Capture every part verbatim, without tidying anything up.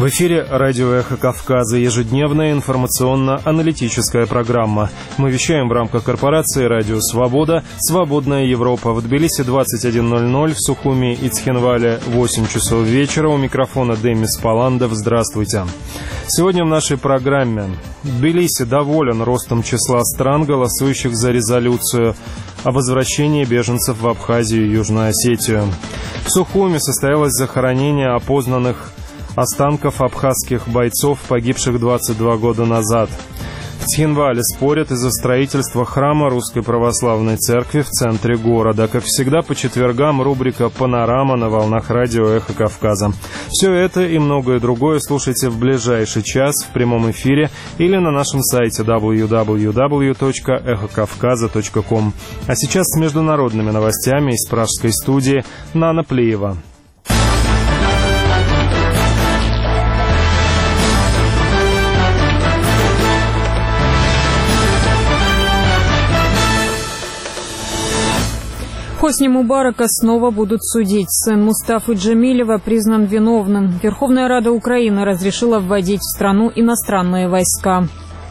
В эфире радио «Эхо Кавказа», ежедневная информационно-аналитическая программа. Мы вещаем в рамках корпорации «Радио Свобода», «Свободная Европа». В Тбилиси двадцать один ноль ноль, в Сухуми и Цхинвале восемь часов вечера. У микрофона Демис Паландов. Здравствуйте. Сегодня в нашей программе. Тбилиси доволен ростом числа стран, голосующих за резолюцию о возвращении беженцев в Абхазию и Южную Осетию. В Сухуми состоялось захоронение опознанных останков абхазских бойцов, погибших двадцать два года назад. В Цхинвале спорят из-за строительства храма Русской Православной Церкви в центре города. Как всегда, по четвергам рубрика «Панорама» на волнах радио «Эхо Кавказа». Все это и многое другое слушайте в ближайший час в прямом эфире или на нашем сайте дабл ю дабл ю дабл ю точка эхо кавказа точка ком. А сейчас с международными новостями из пражской студии Нана Плиева. Хосни Мубарака снова будут судить. Сын Мустафы Джемилева признан виновным. Верховная Рада Украины разрешила вводить в страну иностранные войска.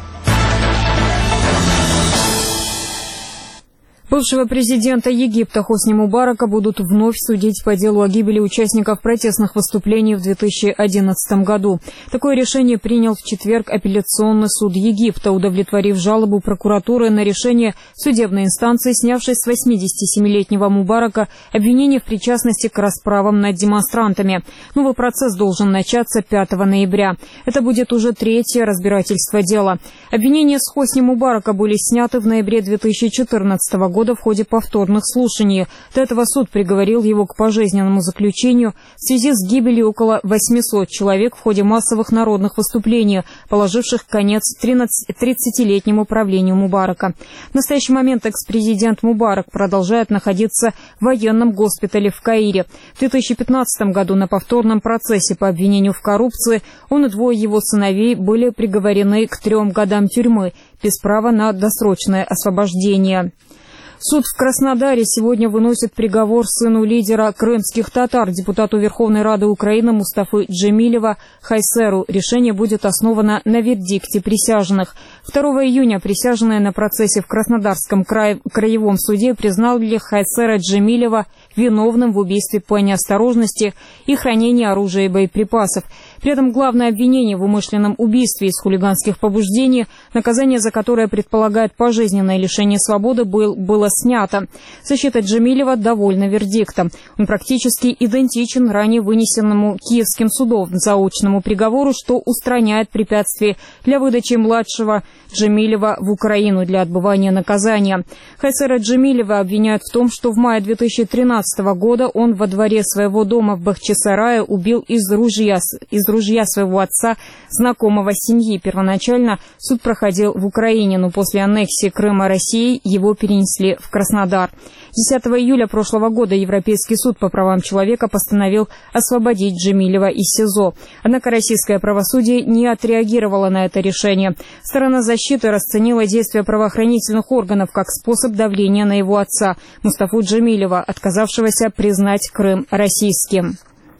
Бывшего президента Египта Хосни Мубарака будут вновь судить по делу о гибели участников протестных выступлений в две тысячи одиннадцатом году. Такое решение принял в четверг апелляционный суд Египта, удовлетворив жалобу прокуратуры на решение судебной инстанции, снявшей с восьмидесятисемилетнего Мубарака обвинение в причастности к расправам над демонстрантами. Новый процесс должен начаться пятого ноября. Это будет уже третье разбирательство дела. Обвинения с Хосни Мубарака были сняты в ноябре две тысячи четырнадцатого года в ходе повторных слушаний. До этого суд приговорил его к пожизненному заключению в связи с гибелью около восьмисот человек в ходе массовых народных выступлений, положивших конец тридцатилетнему правлению Мубарака. В настоящий момент экс-президент Мубарак продолжает находиться в военном госпитале в Каире. В две тысячи пятнадцатом году на повторном процессе по обвинению в коррупции он и двое его сыновей были приговорены к трем годам тюрьмы без права на досрочное освобождение. Суд в Краснодаре сегодня выносит приговор сыну лидера крымских татар, депутату Верховной Рады Украины Мустафы Джемилева Хайсеру. Решение будет основано на вердикте присяжных. второго июня присяжные на процессе в Краснодарском крае, краевом суде признали Хайсера Джемилева виновным в убийстве по неосторожности и хранении оружия и боеприпасов. При этом главное обвинение в умышленном убийстве из хулиганских побуждений, наказание за которое предполагает пожизненное лишение свободы, был, было снято. Защита Джемилева довольна вердиктом. Он практически идентичен ранее вынесенному Киевским судом заочному приговору, что устраняет препятствия для выдачи младшего Джемилева в Украину для отбывания наказания. Хайсера Джемилева обвиняют в том, что в мае две тысячи тринадцатого года он во дворе своего дома в Бахчисарае убил из ружья, из ружья своего отца, знакомого семьи. Первоначально суд проходил в Украине, но после аннексии Крыма Россией его перенесли в Краснодар. десятого июля прошлого года Европейский суд по правам человека постановил освободить Джемилева из СИЗО. Однако российское правосудие не отреагировало на это решение. Сторона защиты расценила действия правоохранительных органов как способ давления на его отца, Мустафу Джемилева, отказавшегося признать Крым российским.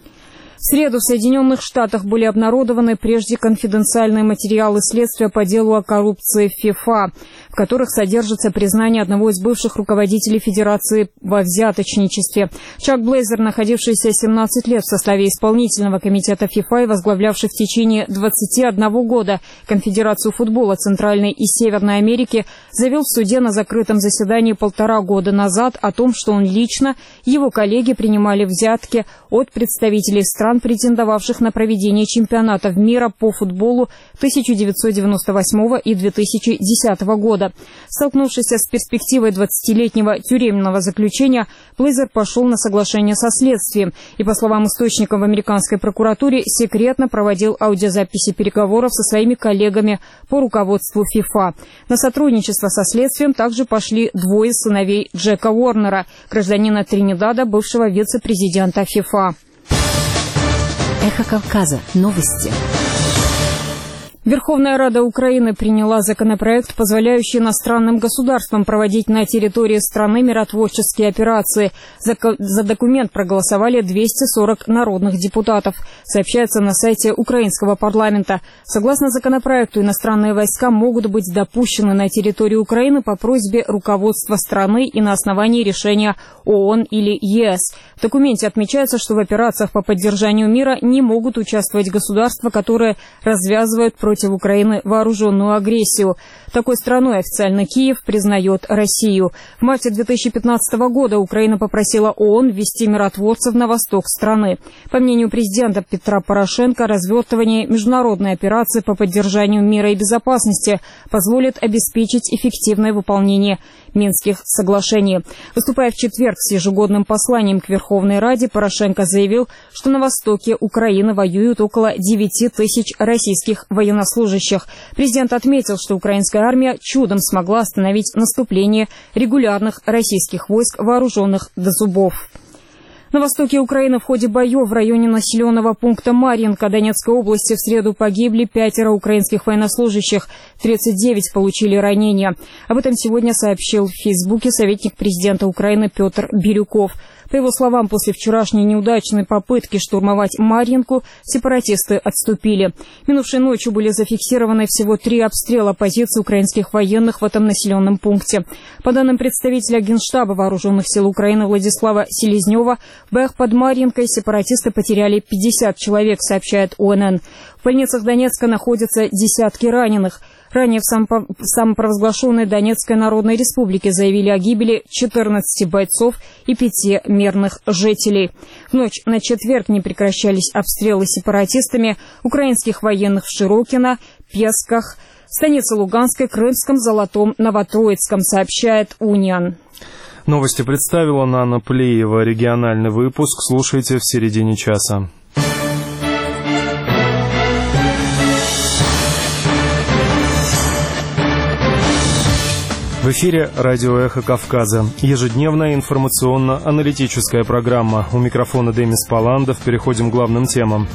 В среду в Соединенных Штатах были обнародованы прежде конфиденциальные материалы следствия по делу о коррупции в ФИФА, в которых содержится признание одного из бывших руководителей Федерации во взяточничестве. Чак Блейзер, находившийся семнадцать лет в составе исполнительного комитета ФИФА и возглавлявший в течение двадцати одного года Конфедерацию футбола Центральной и Северной Америки, заявил в суде на закрытом заседании полтора года назад о том, что он лично и его коллеги принимали взятки от представителей стран, претендовавших на проведение чемпионатов мира по футболу тысяча девятьсот девяносто восьмого и две тысячи десятого года. Столкнувшись с перспективой двадцатилетнего тюремного заключения, Блейзер пошел на соглашение со следствием и, по словам источников в американской прокуратуре, секретно проводил аудиозаписи переговоров со своими коллегами по руководству ФИФА. На сотрудничество со следствием также пошли двое сыновей Джека Уорнера, гражданина Тринидада, бывшего вице-президента ФИФА. Эхо Кавказа. Новости. Верховная Рада Украины приняла законопроект, позволяющий иностранным государствам проводить на территории страны миротворческие операции. За, за документ проголосовали двести сорок народных депутатов, сообщается на сайте украинского парламента. Согласно законопроекту, иностранные войска могут быть допущены на территорию Украины по просьбе руководства страны и на основании решения ООН или ЕС. В документе отмечается, что в операциях по поддержанию мира не могут участвовать государства, которые развязывают против против Украины вооруженную агрессию. Такой страной официально Киев признает Россию. В марте две тысячи пятнадцатого года Украина попросила ООН ввести миротворцев на восток страны. По мнению президента Петра Порошенко, развертывание международной операции по поддержанию мира и безопасности позволит обеспечить эффективное выполнение Минских соглашений. Выступая в четверг с ежегодным посланием к Верховной Раде, Порошенко заявил, что на востоке Украины воюют около девяти тысяч российских военнослужащих. Президент отметил, что украинская армия чудом смогла остановить наступление регулярных российских войск, вооруженных до зубов. На востоке Украины в ходе боев в районе населенного пункта Марьинка Донецкой области в среду погибли пятеро украинских военнослужащих, тридцать девять получили ранения. Об этом сегодня сообщил в Фейсбуке советник президента Украины Петр Бирюков. По его словам, после вчерашней неудачной попытки штурмовать Марьинку сепаратисты отступили. Минувшей ночью были зафиксированы всего три обстрела позиций украинских военных в этом населенном пункте. По данным представителя Генштаба Вооруженных сил Украины Владислава Селезнева, в боях под Марьинкой сепаратисты потеряли пятьдесят человек, сообщает О Н Н. В больницах Донецка находятся десятки раненых. Ранее в самопровозглашенной Донецкой Народной Республике заявили о гибели четырнадцати бойцов и пяти мирных жителей. В ночь на четверг не прекращались обстрелы сепаратистами украинских военных в Широкино, Песках, станице Луганской, Крымском, Золотом, Новотроицком, сообщает Униан. Новости представила Нана Плеева. Региональный выпуск слушайте в середине часа. В эфире радио «Эхо Кавказа». Ежедневная информационно-аналитическая программа. У микрофона Демис Паландов. Переходим к главным темам.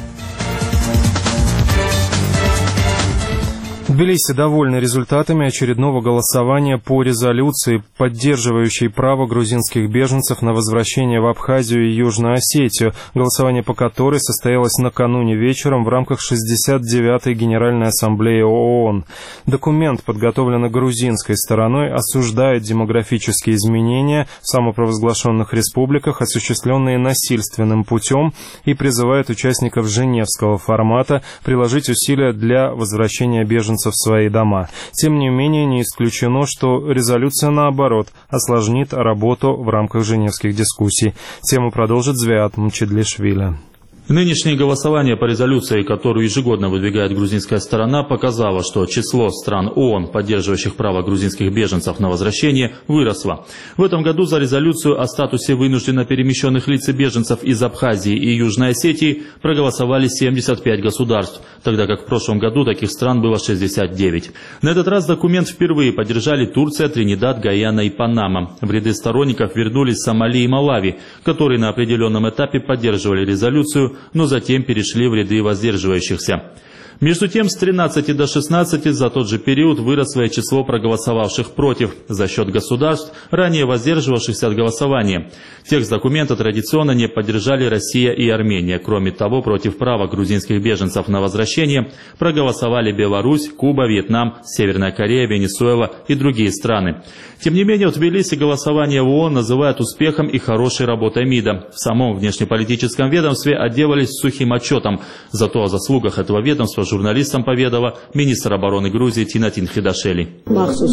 Тбилиси довольны результатами очередного голосования по резолюции, поддерживающей право грузинских беженцев на возвращение в Абхазию и Южную Осетию, голосование по которой состоялось накануне вечером в рамках шестьдесят девятой Генеральной Ассамблеи ООН. Документ, подготовленный грузинской стороной, осуждает демографические изменения в самопровозглашенных республиках, осуществленные насильственным путем, и призывает участников Женевского формата приложить усилия для возвращения беженцев в свои дома. Тем не менее, не исключено, что резолюция, наоборот, осложнит работу в рамках женевских дискуссий. Тему продолжит Звиат Мчедлишвили. Нынешнее голосование по резолюции, которую ежегодно выдвигает грузинская сторона, показало, что число стран ООН, поддерживающих право грузинских беженцев на возвращение, выросло. В этом году за резолюцию о статусе вынужденно перемещенных лиц и беженцев из Абхазии и Южной Осетии проголосовали семьдесят пять государств, тогда как в прошлом году таких стран было шестьдесят девять. На этот раз документ впервые поддержали Турция, Тринидад, Гайана и Панама. В ряды сторонников вернулись Сомали и Малави, которые на определенном этапе поддерживали резолюцию, но затем перешли в ряды воздерживающихся. Между тем, с тринадцати до шестнадцати за тот же период выросло и число проголосовавших против за счет государств, ранее воздерживавшихся от голосования. Текст документа традиционно не поддержали Россия и Армения. Кроме того, против права грузинских беженцев на возвращение проголосовали Беларусь, Куба, Вьетнам, Северная Корея, Венесуэла и другие страны. Тем не менее, в Тбилиси голосование в ООН называют успехом и хорошей работой МИДа. В самом внешнеполитическом ведомстве отделались сухим отчетом. Зато о заслугах этого ведомства журналистам поведала министр обороны Грузии Тинатин Хидашели.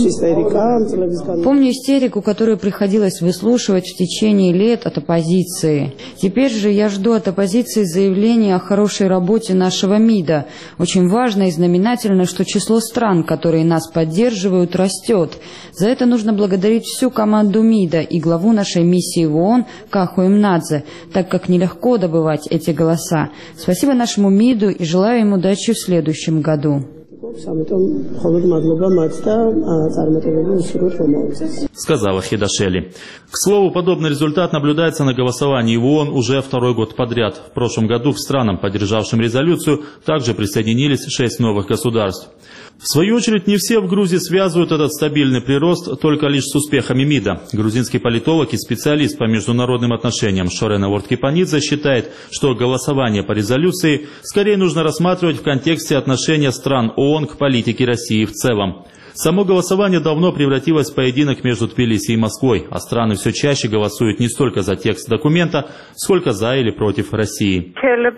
Помню истерику, которую приходилось выслушивать в течение лет от оппозиции. Теперь же я жду от оппозиции заявления о хорошей работе нашего МИДа. Очень важно и знаменательно, что число стран, которые нас поддерживают, растет. За это нужно благодарить всю команду МИДа и главу нашей миссии в ООН Каху Имнадзе, так как нелегко добывать эти голоса. Спасибо нашему МИДу и желаю ему удачи в следующем году. сказала Хидашели. К слову, подобный результат наблюдается на голосовании в ООН уже второй год подряд. В прошлом году к странам, поддержавшим резолюцию, также присоединились шесть новых государств. В свою очередь, не все в Грузии связывают этот стабильный прирост только лишь с успехами МИДа. Грузинский политолог и специалист по международным отношениям Шорена Ворткипанидзе считает, что голосование по резолюции скорее нужно рассматривать в контексте отношения стран ООН к политике России в целом. Само голосование давно превратилось в поединок между Тбилиси и Москвой, а страны все чаще голосуют не столько за текст документа, сколько за или против России.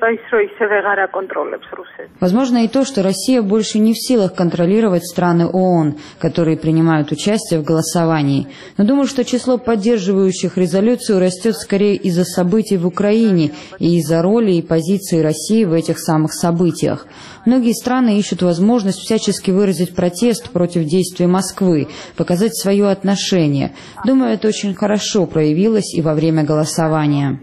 Возможно и то, что Россия больше не в силах контролировать страны ООН, которые принимают участие в голосовании. Но думаю, что число поддерживающих резолюцию растет скорее из-за событий в Украине и из-за роли и позиции России в этих самых событиях. Многие страны ищут возможность всячески выразить протест против действий Москвы, показать свое отношение. Думаю, это очень хорошо проявилось и во время голосования.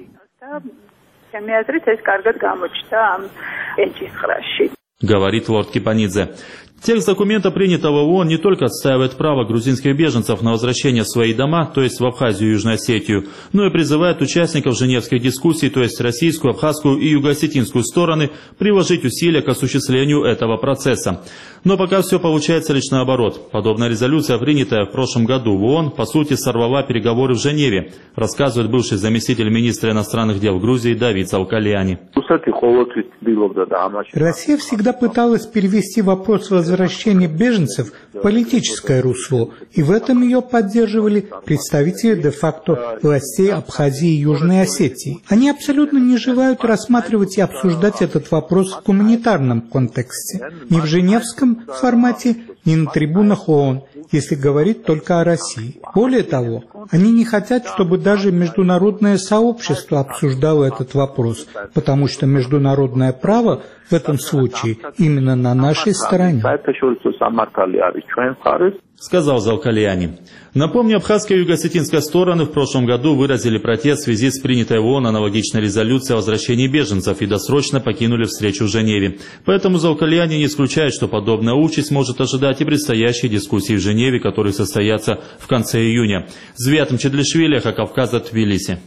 Говорит Ворткипанидзе. Текст документа, принятого в ООН, не только отстаивает право грузинских беженцев на возвращение в свои дома, то есть в Абхазию и Южную Осетию, но и призывает участников женевских дискуссий, то есть российскую, абхазскую и юго-осетинскую стороны, приложить усилия к осуществлению этого процесса. Но пока все получается лишь наоборот. Подобная резолюция, принятая в прошлом году в ООН, по сути сорвала переговоры в Женеве, рассказывает бывший заместитель министра иностранных дел Грузии Давид Заукальяни. Россия всегда пыталась перевести вопрос возвращения беженцев в политическое русло, и в этом ее поддерживали представители де-факто властей Абхазии и Южной Осетии. Они абсолютно не желают рассматривать и обсуждать этот вопрос в гуманитарном контексте, ни в женевском формате, ни на трибунах ООН, если говорить только о России. Более того, они не хотят, чтобы даже международное сообщество обсуждало этот вопрос, потому что международное право в этом случае именно на нашей стороне. Сказал Заукальяни. Напомню, абхазская и юго-осетинская стороны в прошлом году выразили протест в связи с принятой в ООН аналогичной резолюцией о возвращении беженцев и досрочно покинули встречу в Женеве. Поэтому Заукальяни не исключает, что подобная участь может ожидать и предстоящие дискуссии в Женеве, которые состоятся в конце июня. Звят Мчедлишвили, Кавказа, Тбилиси.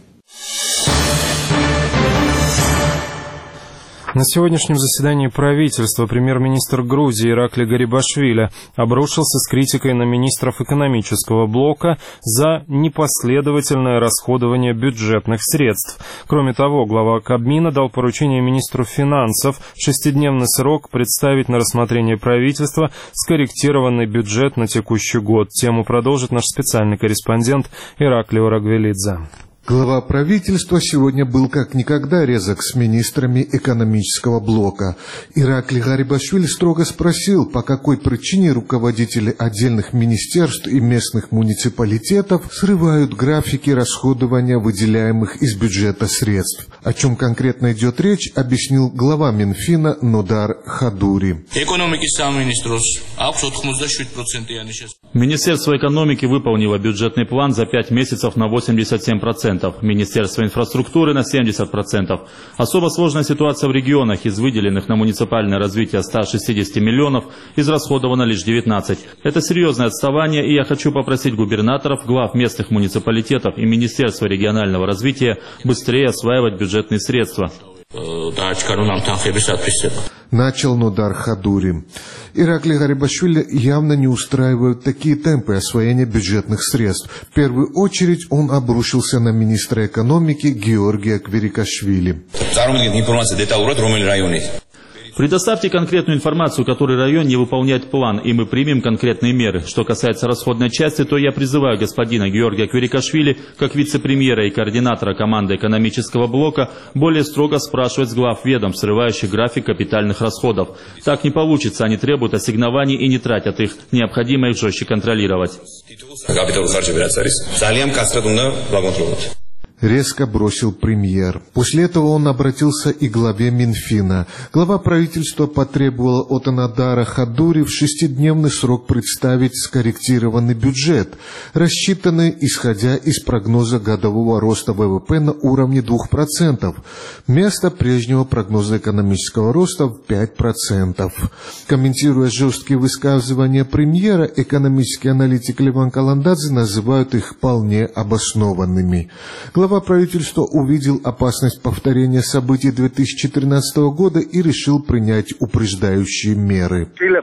На сегодняшнем заседании правительства премьер-министр Грузии Иракли Гарибашвили обрушился с критикой на министров экономического блока за непоследовательное расходование бюджетных средств. Кроме того, глава Кабмина дал поручение министру финансов в шестидневный срок представить на рассмотрение правительства скорректированный бюджет на текущий год. Тему продолжит наш специальный корреспондент Ираклий Орагвелидзе. Глава правительства сегодня был как никогда резок с министрами экономического блока. Иракли Гарибашвили строго спросил, по какой причине руководители отдельных министерств и местных муниципалитетов срывают графики расходования выделяемых из бюджета средств. О чем конкретно идет речь, объяснил глава Минфина Нодар Хадури. Министерство экономики выполнило бюджетный план за пять месяцев на восемьдесят семь процентов. Министерство инфраструктуры на семьдесят процентов. Особо сложная ситуация в регионах. Из выделенных на муниципальное развитие ста шестидесяти миллионов израсходовано лишь девятнадцать. Это серьезное отставание, и я хочу попросить губернаторов, глав местных муниципалитетов и Министерства регионального развития быстрее осваивать бюджетные средства. Начал Нодар Хадури. Иракли Гарибашвили явно не устраивают такие темпы освоения бюджетных средств. В первую очередь он обрушился на министра экономики Георгия Кверикашвили. Предоставьте конкретную информацию, который район не выполняет план, и мы примем конкретные меры. Что касается расходной части, то я призываю господина Георгия Кверикашвили, как вице-премьера и координатора команды экономического блока, более строго спрашивать с глав ведомств, срывающих график капитальных расходов. Так не получится, они требуют ассигнований и не тратят их. Необходимо их жестче контролировать. резко бросил премьер. После этого он обратился и к главе Минфина. Глава правительства потребовал от Анадара Хадури в шестидневный срок представить скорректированный бюджет, рассчитанный исходя из прогноза годового роста ВВП на уровне двух процентов, вместо прежнего прогноза экономического роста в пять процентов. Комментируя жесткие высказывания премьера, экономический аналитик Леван Каландадзе называют их вполне обоснованными. Глава правительства увидел опасность повторения событий две тысячи тринадцатого года и решил принять упреждающие меры.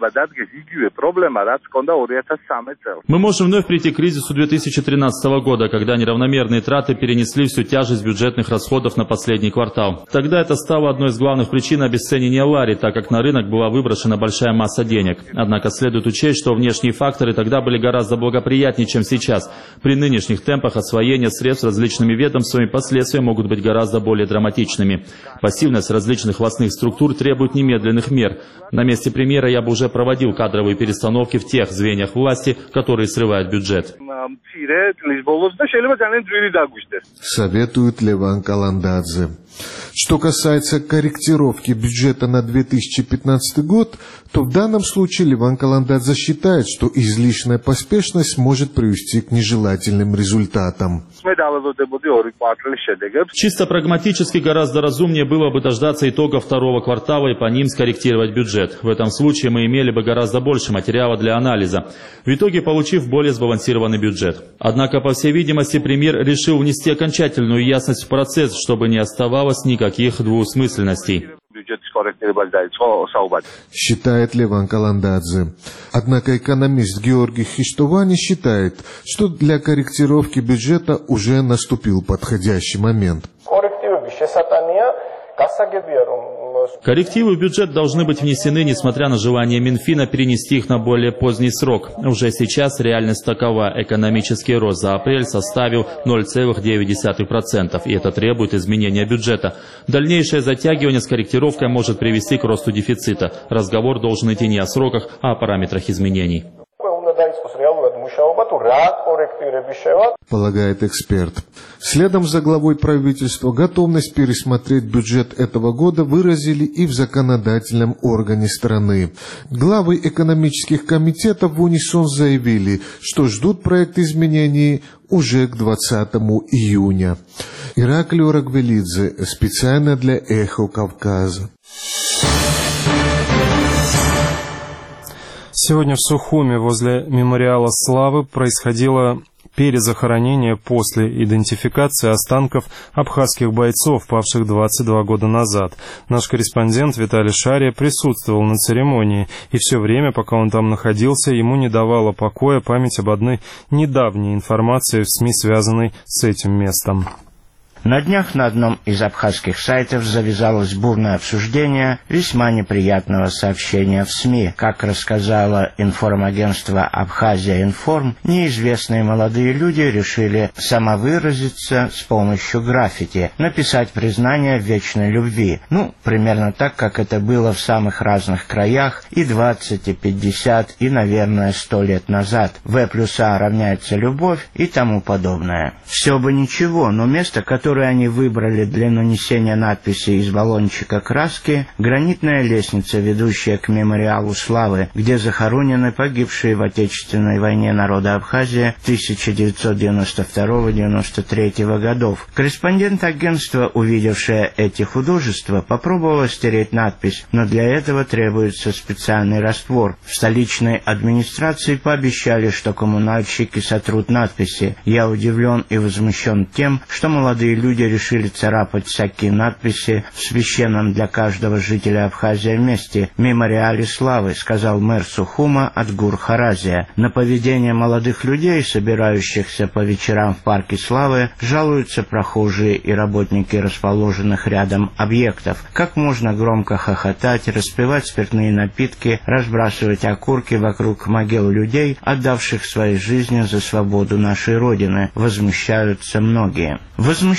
Мы можем вновь прийти к кризису две тысячи тринадцатого года, когда неравномерные траты перенесли всю тяжесть бюджетных расходов на последний квартал. Тогда это стало одной из главных причин обесценения лари, так как на рынок была выброшена большая масса денег. Однако следует учесть, что внешние факторы тогда были гораздо благоприятнее, чем сейчас. При нынешних темпах освоения средств различными ведомствами последствия могут быть гораздо более драматичными. Пассивность различных властных структур требует немедленных мер. На месте премьера я бы уже проводил кадровые перестановки в тех звеньях власти, которые срывают бюджет. Советует Леван Каландадзе. Что касается корректировки бюджета на две тысячи пятнадцатый год, то в данном случае Леван Каландадзе считает, что излишняя поспешность может привести к нежелательным результатам. Чисто прагматически гораздо разумнее было бы дождаться итогов второго квартала и по ним скорректировать бюджет. В этом случае мы имели бы гораздо больше материала для анализа, в итоге получив более сбалансированный бюджет. Однако, по всей видимости, премьер решил внести окончательную ясность в процесс, чтобы не оставалось никаких двусмысленностей. Считает Леван Каландадзе. Однако экономист Георгий Хиштовани считает, что для корректировки бюджета уже наступил подходящий момент. Коррективы в бюджет должны быть внесены, несмотря на желание Минфина перенести их на более поздний срок. Уже сейчас реальность такова. Экономический рост за апрель составил ноль целых девять десятых процента, и это требует изменения бюджета. Дальнейшее затягивание с корректировкой может привести к росту дефицита. Разговор должен идти не о сроках, а о параметрах изменений. Полагает эксперт. Следом за главой правительства готовность пересмотреть бюджет этого года выразили и в законодательном органе страны. Главы экономических комитетов в унисон заявили, что ждут проект изменений уже к двадцатому июня. Ираклий Орагвелидзе, специально для «Эхо Кавказа». Сегодня в Сухуми возле мемориала славы происходило перезахоронение после идентификации останков абхазских бойцов, павших двадцать два года назад. Наш корреспондент Виталий Шария присутствовал на церемонии, и все время, пока он там находился, ему не давала покоя память об одной недавней информации в СМИ, связанной с этим местом. На днях на одном из абхазских сайтов завязалось бурное обсуждение весьма неприятного сообщения в СМИ. Как рассказало информагентство «Абхазия Информ», неизвестные молодые люди решили самовыразиться с помощью граффити, написать признание в вечной любви. Ну, примерно так, как это было в самых разных краях и двадцать, и пятьдесят, и, наверное, сто лет назад. В плюс А равняется любовь и тому подобное. Все бы ничего, но место, которое они выбрали для нанесения надписи из баллончика краски, гранитная лестница, ведущая к мемориалу славы, где захоронены погибшие в Отечественной войне народа Абхазии тысяча девятьсот девяносто второго — девяносто третьего годов. Корреспондент агентства, увидевшая эти художества, попробовала стереть надпись, но для этого требуется специальный раствор. В столичной администрации пообещали, что коммунальщики сотрут надписи. Я удивлен и возмущен тем, что молодые люди Люди решили царапать всякие надписи в священном для каждого жителя Абхазии месте — мемориале славы, сказал мэр Сухума Адгур Харазия. На поведение молодых людей, собирающихся по вечерам в парке славы, жалуются прохожие и работники расположенных рядом объектов. Как можно громко хохотать, распивать спиртные напитки, разбрасывать окурки вокруг могил людей, отдавших свои жизни за свободу нашей Родины, возмущаются многие. Возмущаются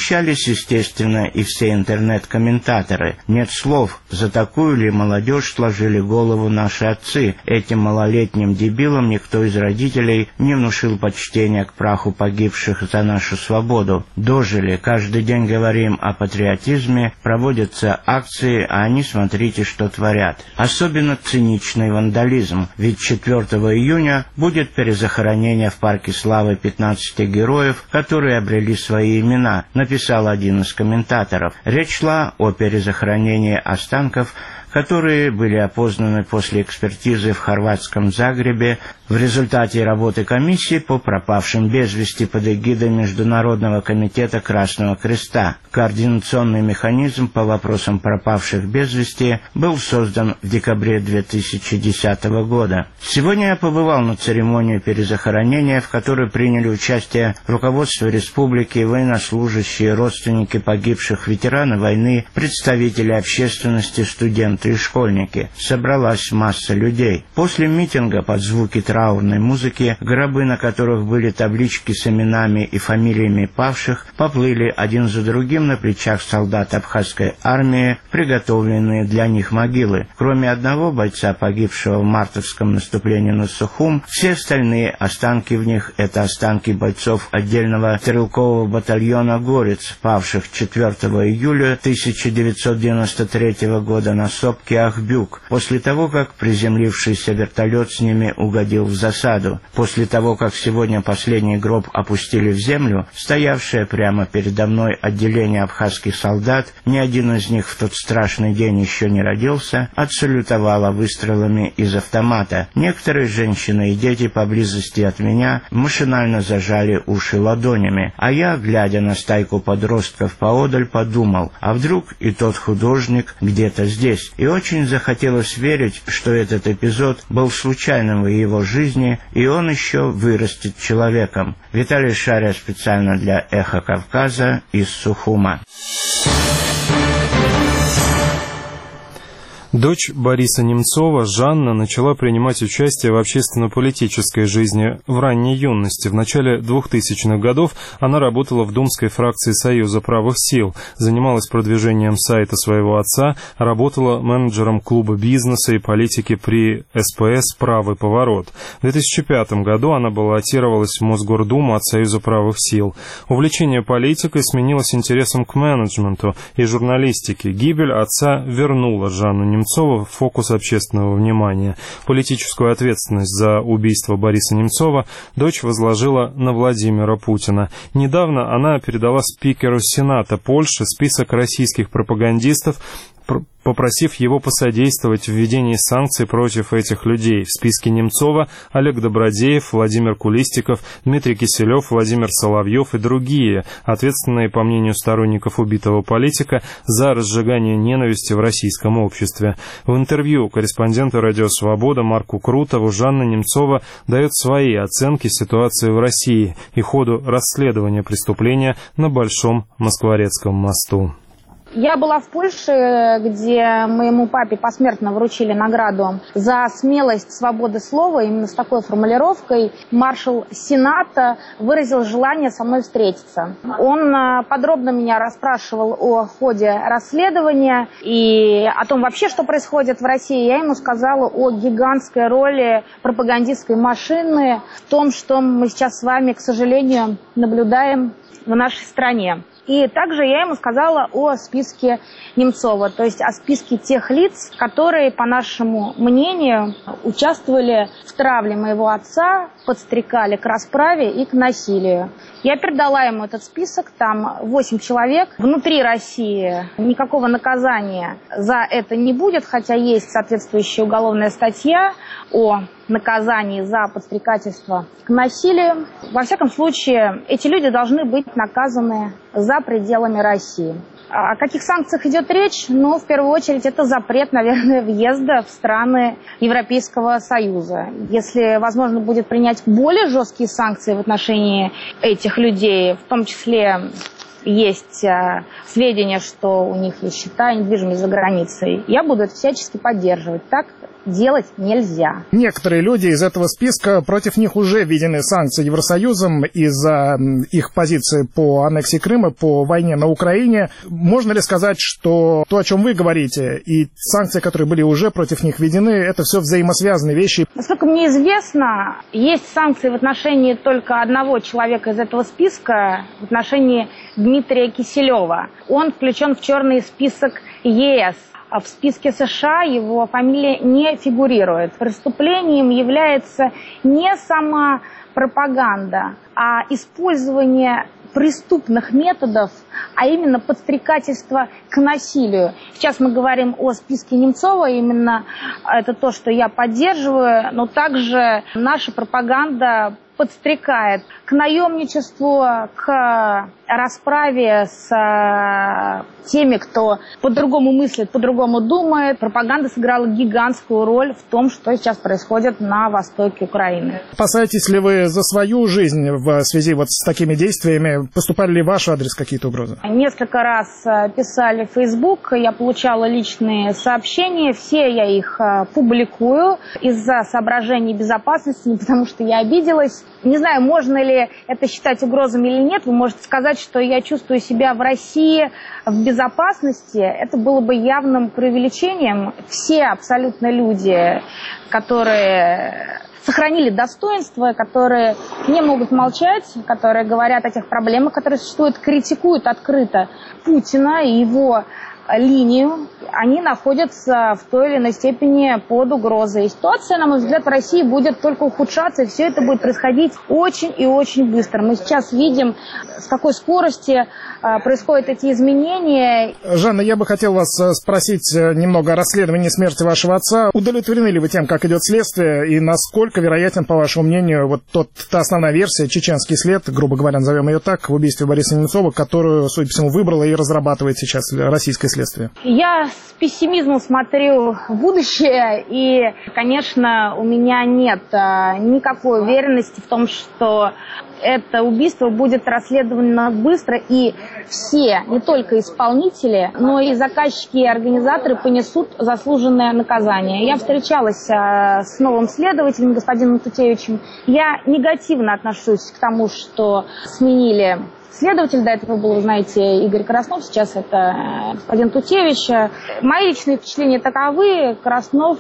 Возмущались, естественно, и все интернет-комментаторы. Нет слов, за такую ли молодежь сложили голову наши отцы. Этим малолетним дебилам никто из родителей не внушил почтения к праху погибших за нашу свободу. Дожили, каждый день говорим о патриотизме, проводятся акции, а они, смотрите, что творят. Особенно циничный вандализм, ведь четвёртого июня будет перезахоронение в Парке Славы пятнадцати героев, которые обрели свои имена, написал один из комментаторов. Речь шла о перезахоронении останков, которые были опознаны после экспертизы в хорватском Загребе в результате работы комиссии по пропавшим без вести под эгидой Международного комитета Красного Креста. Координационный механизм по вопросам пропавших без вести был создан в декабре две тысячи десятого года. Сегодня я побывал на церемонии перезахоронения, в которой приняли участие руководство республики, военнослужащие, родственники погибших, ветераны войны, представители общественности, студенты и школьники. Собралась масса людей. После митинга под звуки траурной музыки, гробы, на которых были таблички с именами и фамилиями павших, поплыли один за другим на плечах солдат абхазской армии, приготовленные для них могилы. Кроме одного бойца, погибшего в мартовском наступлении на Сухум, все остальные останки в них — это останки бойцов отдельного стрелкового батальона «Горец», павших четвёртого июля тысяча девятьсот девяносто третьего года на сопке Ахбюк, после того, как приземлившийся вертолет с ними угодил в засаду. После того, как сегодня последний гроб опустили в землю, стоявшее прямо передо мной отделение абхазских солдат, ни один из них в тот страшный день еще не родился, отсалютовало выстрелами из автомата. Некоторые женщины и дети поблизости от меня машинально зажали уши ладонями, а я, глядя на стайку подростков поодаль, подумал, а вдруг и тот художник где-то здесь. И очень захотелось верить, что этот эпизод был случайным в его жизни, и он еще вырастет человеком. Виталий Шаря специально для «Эхо Кавказа» из Сухума. Дочь Бориса Немцова, Жанна, начала принимать участие в общественно-политической жизни в ранней юности. В начале двухтысячных годов она работала в думской фракции Союза правых сил, занималась продвижением сайта своего отца, работала менеджером клуба бизнеса и политики при эс пэ эс «Правый поворот». В две тысячи пятом году она баллотировалась в Мосгордуму от Союза правых сил. Увлечение политикой сменилось интересом к менеджменту и журналистике. Гибель отца вернула Жанну Немцову Немцова в фокус общественного внимания. Политическую ответственность за убийство Бориса Немцова дочь возложила на Владимира Путина. Недавно она передала спикеру Сената Польши список российских пропагандистов, попросив его посодействовать в введении санкций против этих людей. В списке Немцова Олег Добродеев, Владимир Кулистиков, Дмитрий Киселев, Владимир Соловьев и другие, ответственные, по мнению сторонников убитого политика, за разжигание ненависти в российском обществе. В интервью корреспонденту «Радио Свобода» Марку Крутову Жанна Немцова дает свои оценки ситуации в России и ходу расследования преступления на Большом Москворецком мосту. Я была в Польше, где моему папе посмертно вручили награду за смелость свободы слова. Именно с такой формулировкой маршал Сената выразил желание со мной встретиться. Он подробно меня расспрашивал о ходе расследования и о том вообще, что происходит в России. Я ему сказала о гигантской роли пропагандистской машины в том, что мы сейчас с вами, к сожалению, наблюдаем в нашей стране. И также я ему сказала о списке Немцова, то есть о списке тех лиц, которые, по нашему мнению, участвовали в травле моего отца, подстрекали к расправе и к насилию. Я передала ему этот список, там восемь человек. Внутри России никакого наказания за это не будет, хотя есть соответствующая уголовная статья о наказании за подстрекательство к насилию. Во всяком случае, эти люди должны быть наказаны за пределами России. О каких санкциях идет речь? Ну, в первую очередь, это запрет, наверное, въезда в страны Европейского Союза. Если возможно будет принять более жесткие санкции в отношении этих людей, в том числе есть э, сведения, что у них есть счета и недвижимость за границей, я буду это всячески поддерживать. Так делать нельзя. Некоторые люди из этого списка, против них уже введены санкции Евросоюзом из-за их позиции по аннексии Крыма, по войне на Украине. Можно ли сказать, что то, о чем вы говорите, и санкции, которые были уже против них введены, это все взаимосвязанные вещи? Насколько мне известно, есть санкции в отношении только одного человека из этого списка, в отношении Дмитрия Киселева. Он включен в черный список ЕС. В списке США его фамилия не фигурирует. Преступлением является не сама пропаганда, а использование преступных методов, а именно подстрекательство к насилию. Сейчас мы говорим о списке Немцова, именно это то, что я поддерживаю, но также наша пропаганда подстрекает к наемничеству, к расправе с теми, кто по-другому мыслит, по-другому думает. Пропаганда сыграла гигантскую роль в том, что сейчас происходит на востоке Украины. Опасаетесь ли вы за свою жизнь в связи вот с такими действиями? Поступали ли в ваш адрес какие-то угрозы? Несколько раз писали в Facebook, я получала личные сообщения, все я их публикую из-за соображений безопасности, не потому что я обиделась. Не знаю, можно ли это считать угрозами или нет. Вы можете сказать, что я чувствую себя в России в безопасности. Это было бы явным преувеличением. Все абсолютно люди, которые сохранили достоинство, которые не могут молчать, которые говорят о тех проблемах, которые существуют, критикуют открыто Путина и его линию, они находятся в той или иной степени под угрозой. И ситуация, на мой взгляд, в России будет только ухудшаться, и все это будет происходить очень и очень быстро. Мы сейчас видим, с какой скорости происходят эти изменения. Жанна, я бы хотел вас спросить немного о расследовании смерти вашего отца. Удовлетворены ли вы тем, как идет следствие, и насколько вероятен, по вашему мнению, вот тот, та основная версия, чеченский след, грубо говоря, назовем ее так, в убийстве Бориса Немцова, которую, судя по всему, выбрала и разрабатывает сейчас российское следствие? Я с пессимизмом смотрю в будущее, и, конечно, у меня нет никакой уверенности в том, что это убийство будет расследовано быстро, и все, не только исполнители, но и заказчики и организаторы понесут заслуженное наказание. Я встречалась с новым следователем, господином Тутевичем. Я негативно отношусь к тому, что сменили следователь. До этого был, вы знаете, Игорь Краснов, сейчас это господин Тутевич. Мои личные впечатления таковы. Краснов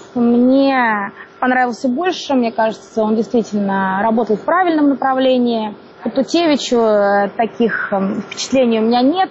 мне понравился больше. Мне кажется, он действительно работал в правильном направлении. По Тутевичу таких впечатлений у меня нет.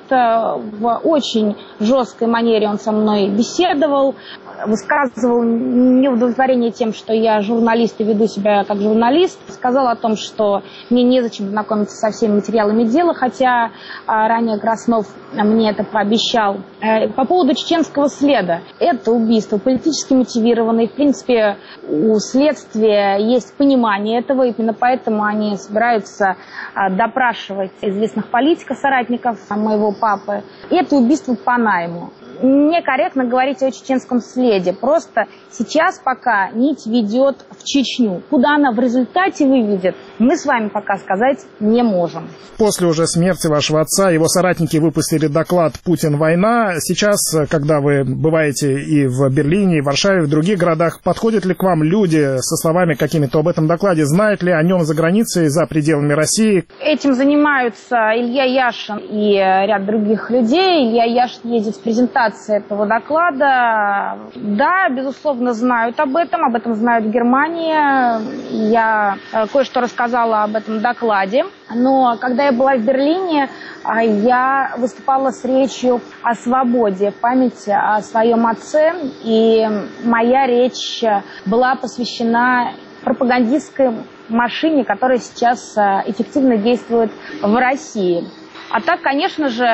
В очень жесткой манере он со мной беседовал, высказывал неудовлетворение тем, что я журналист и веду себя как журналист. Сказал о том, что мне незачем знакомиться со всеми материалами дела, хотя ранее Краснов мне это пообещал. По поводу чеченского следа. Это убийство политически мотивированное. В принципе, у следствия есть понимание этого, именно поэтому они собираются допрашивать известных политиков, соратников моего папы. И это убийство по найму. Некорректно говорить о чеченском следе. Просто сейчас пока нить ведет в Чечню. Куда она в результате выведет, мы с вами пока сказать не можем. После уже смерти вашего отца его соратники выпустили доклад «Путин. Война». Сейчас, когда вы бываете и в Берлине, и в Варшаве, и в других городах, подходят ли к вам люди со словами какими-то об этом докладе? Знают ли о нем за границей, за пределами России? Этим занимаются Илья Яшин и ряд других людей. Илья Яшин ездит в презентации этого доклада. Да, безусловно, знают об этом. Об этом знают в Германии. Я кое-что рассказала об этом докладе. Но когда я была в Берлине, я выступала с речью о свободе, в память о своем отце. И моя речь была посвящена пропагандистской машине, которая сейчас эффективно действует в России. А так, конечно же,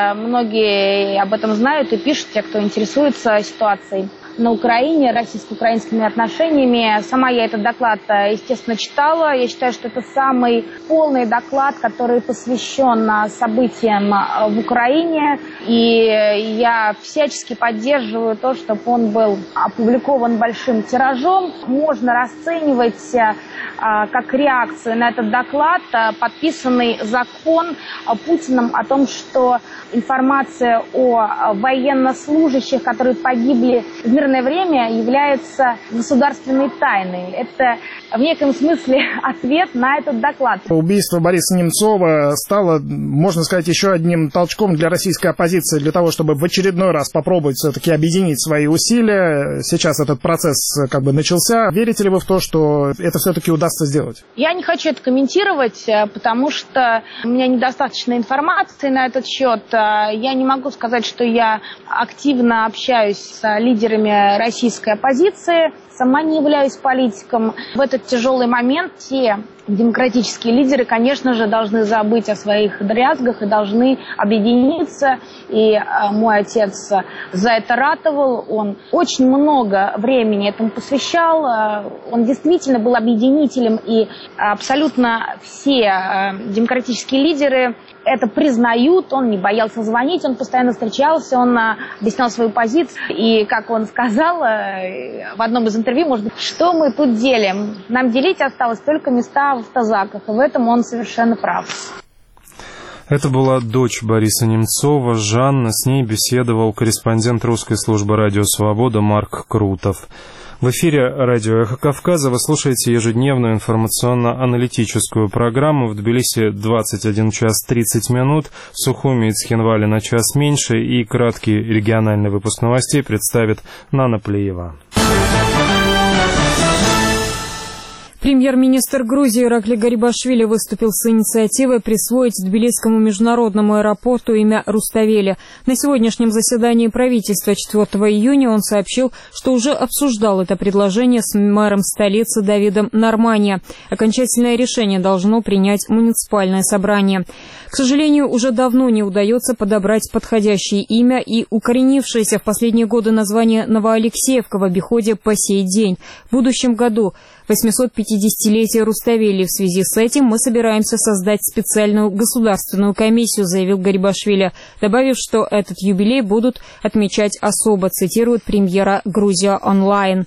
многие об этом знают и пишут, те, кто интересуется ситуацией на Украине, российско-украинскими отношениями. Сама я этот доклад, естественно, читала. Я считаю, что это самый полный доклад, который посвящен событиям в Украине. И я всячески поддерживаю то, чтобы он был опубликован большим тиражом. Можно расценивать как реакцию на этот доклад подписанный закон Путиным о том, что информация о военнослужащих, которые погибли в мирное время является государственной тайной. Это в неком смысле ответ на этот доклад. Убийство Бориса Немцова стало, можно сказать, еще одним толчком для российской оппозиции, для того, чтобы в очередной раз попробовать все-таки объединить свои усилия. Сейчас этот процесс как бы начался. Верите ли вы в то, что это все-таки удастся сделать? Я не хочу это комментировать, потому что у меня недостаточно информации на этот счет. Я не могу сказать, что я активно общаюсь с лидерами российской оппозиции. Сама не являюсь политиком. В этот тяжелый момент те демократические лидеры, конечно же, должны забыть о своих дрязгах и должны объединиться. И мой отец за это ратовал. Он очень много времени этому посвящал. Он действительно был объединителем. И абсолютно все демократические лидеры это признают. Он не боялся звонить, он постоянно встречался, он объяснял свою позицию. И, как он сказал в одном из интервью, может быть, что мы тут делим? Нам делить осталось только места в автозаках. И в этом он совершенно прав. Это была дочь Бориса Немцова, Жанна. С ней беседовал корреспондент русской службы «Радио Свобода» Марк Крутов. В эфире радио «Эхо Кавказа» вы слушаете ежедневную информационно-аналитическую программу. В Тбилиси двадцать один час тридцать минут, в Сухуми и Цхинвале на час меньше, и краткий региональный выпуск новостей представит Нана Плеева. Премьер-министр Грузии Иракли Гарибашвили выступил с инициативой присвоить Тбилисскому международному аэропорту имя Руставели. На сегодняшнем заседании правительства четвёртого июня он сообщил, что уже обсуждал это предложение с мэром столицы Давидом Нормания. Окончательное решение должно принять муниципальное собрание. К сожалению, уже давно не удается подобрать подходящее имя, и укоренившееся в последние годы название Новоалексеевка в обиходе по сей день. В будущем году восьмисот пятидесятилетие Руставели. В связи с этим мы собираемся создать специальную государственную комиссию, заявил Гарибашвили, добавив, что этот юбилей будут отмечать особо, цитирует премьера «Грузия онлайн».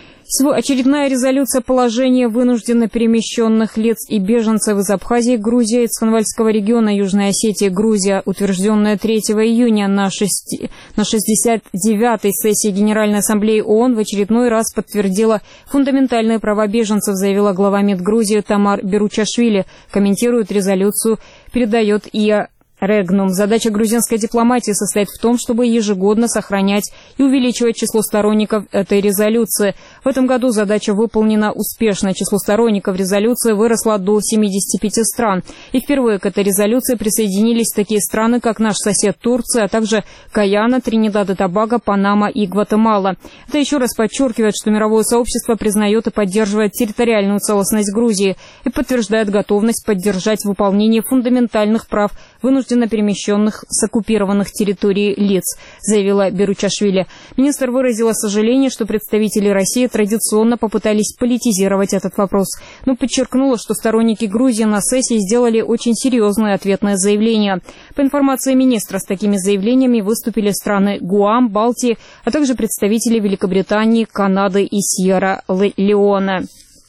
Очередная резолюция положения вынужденно перемещенных лиц и беженцев из Абхазии, Грузии и Цхинвальского региона Южной Осетии, Грузия, утвержденная третьего июня на шестьдесят девятой сессии Генеральной Ассамблеи ООН, в очередной раз подтвердила фундаментальные права беженцев, заявила глава МИД Грузии Тамар Беручашвили. Комментирует резолюцию, передает ИА Регнум. Задача грузинской дипломатии состоит в том, чтобы ежегодно сохранять и увеличивать число сторонников этой резолюции. В этом году задача выполнена успешно. Число сторонников резолюции выросло до семидесяти пяти стран. И впервые к этой резолюции присоединились такие страны, как наш сосед Турция, а также Гаяна, Тринидад и Тобаго, Панама и Гватемала. Это еще раз подчеркивает, что мировое сообщество признает и поддерживает территориальную целостность Грузии и подтверждает готовность поддержать выполнение фундаментальных прав вынужденно перемещенных с оккупированных территорий лиц, заявила Беручашвили. Министр выразила сожаление, что представители России традиционно попытались политизировать этот вопрос, но подчеркнула, что сторонники Грузии на сессии сделали очень серьезное ответное заявление. По информации министра, с такими заявлениями выступили страны Гуам, Балтии, а также представители Великобритании, Канады и Сьерра-Леоне.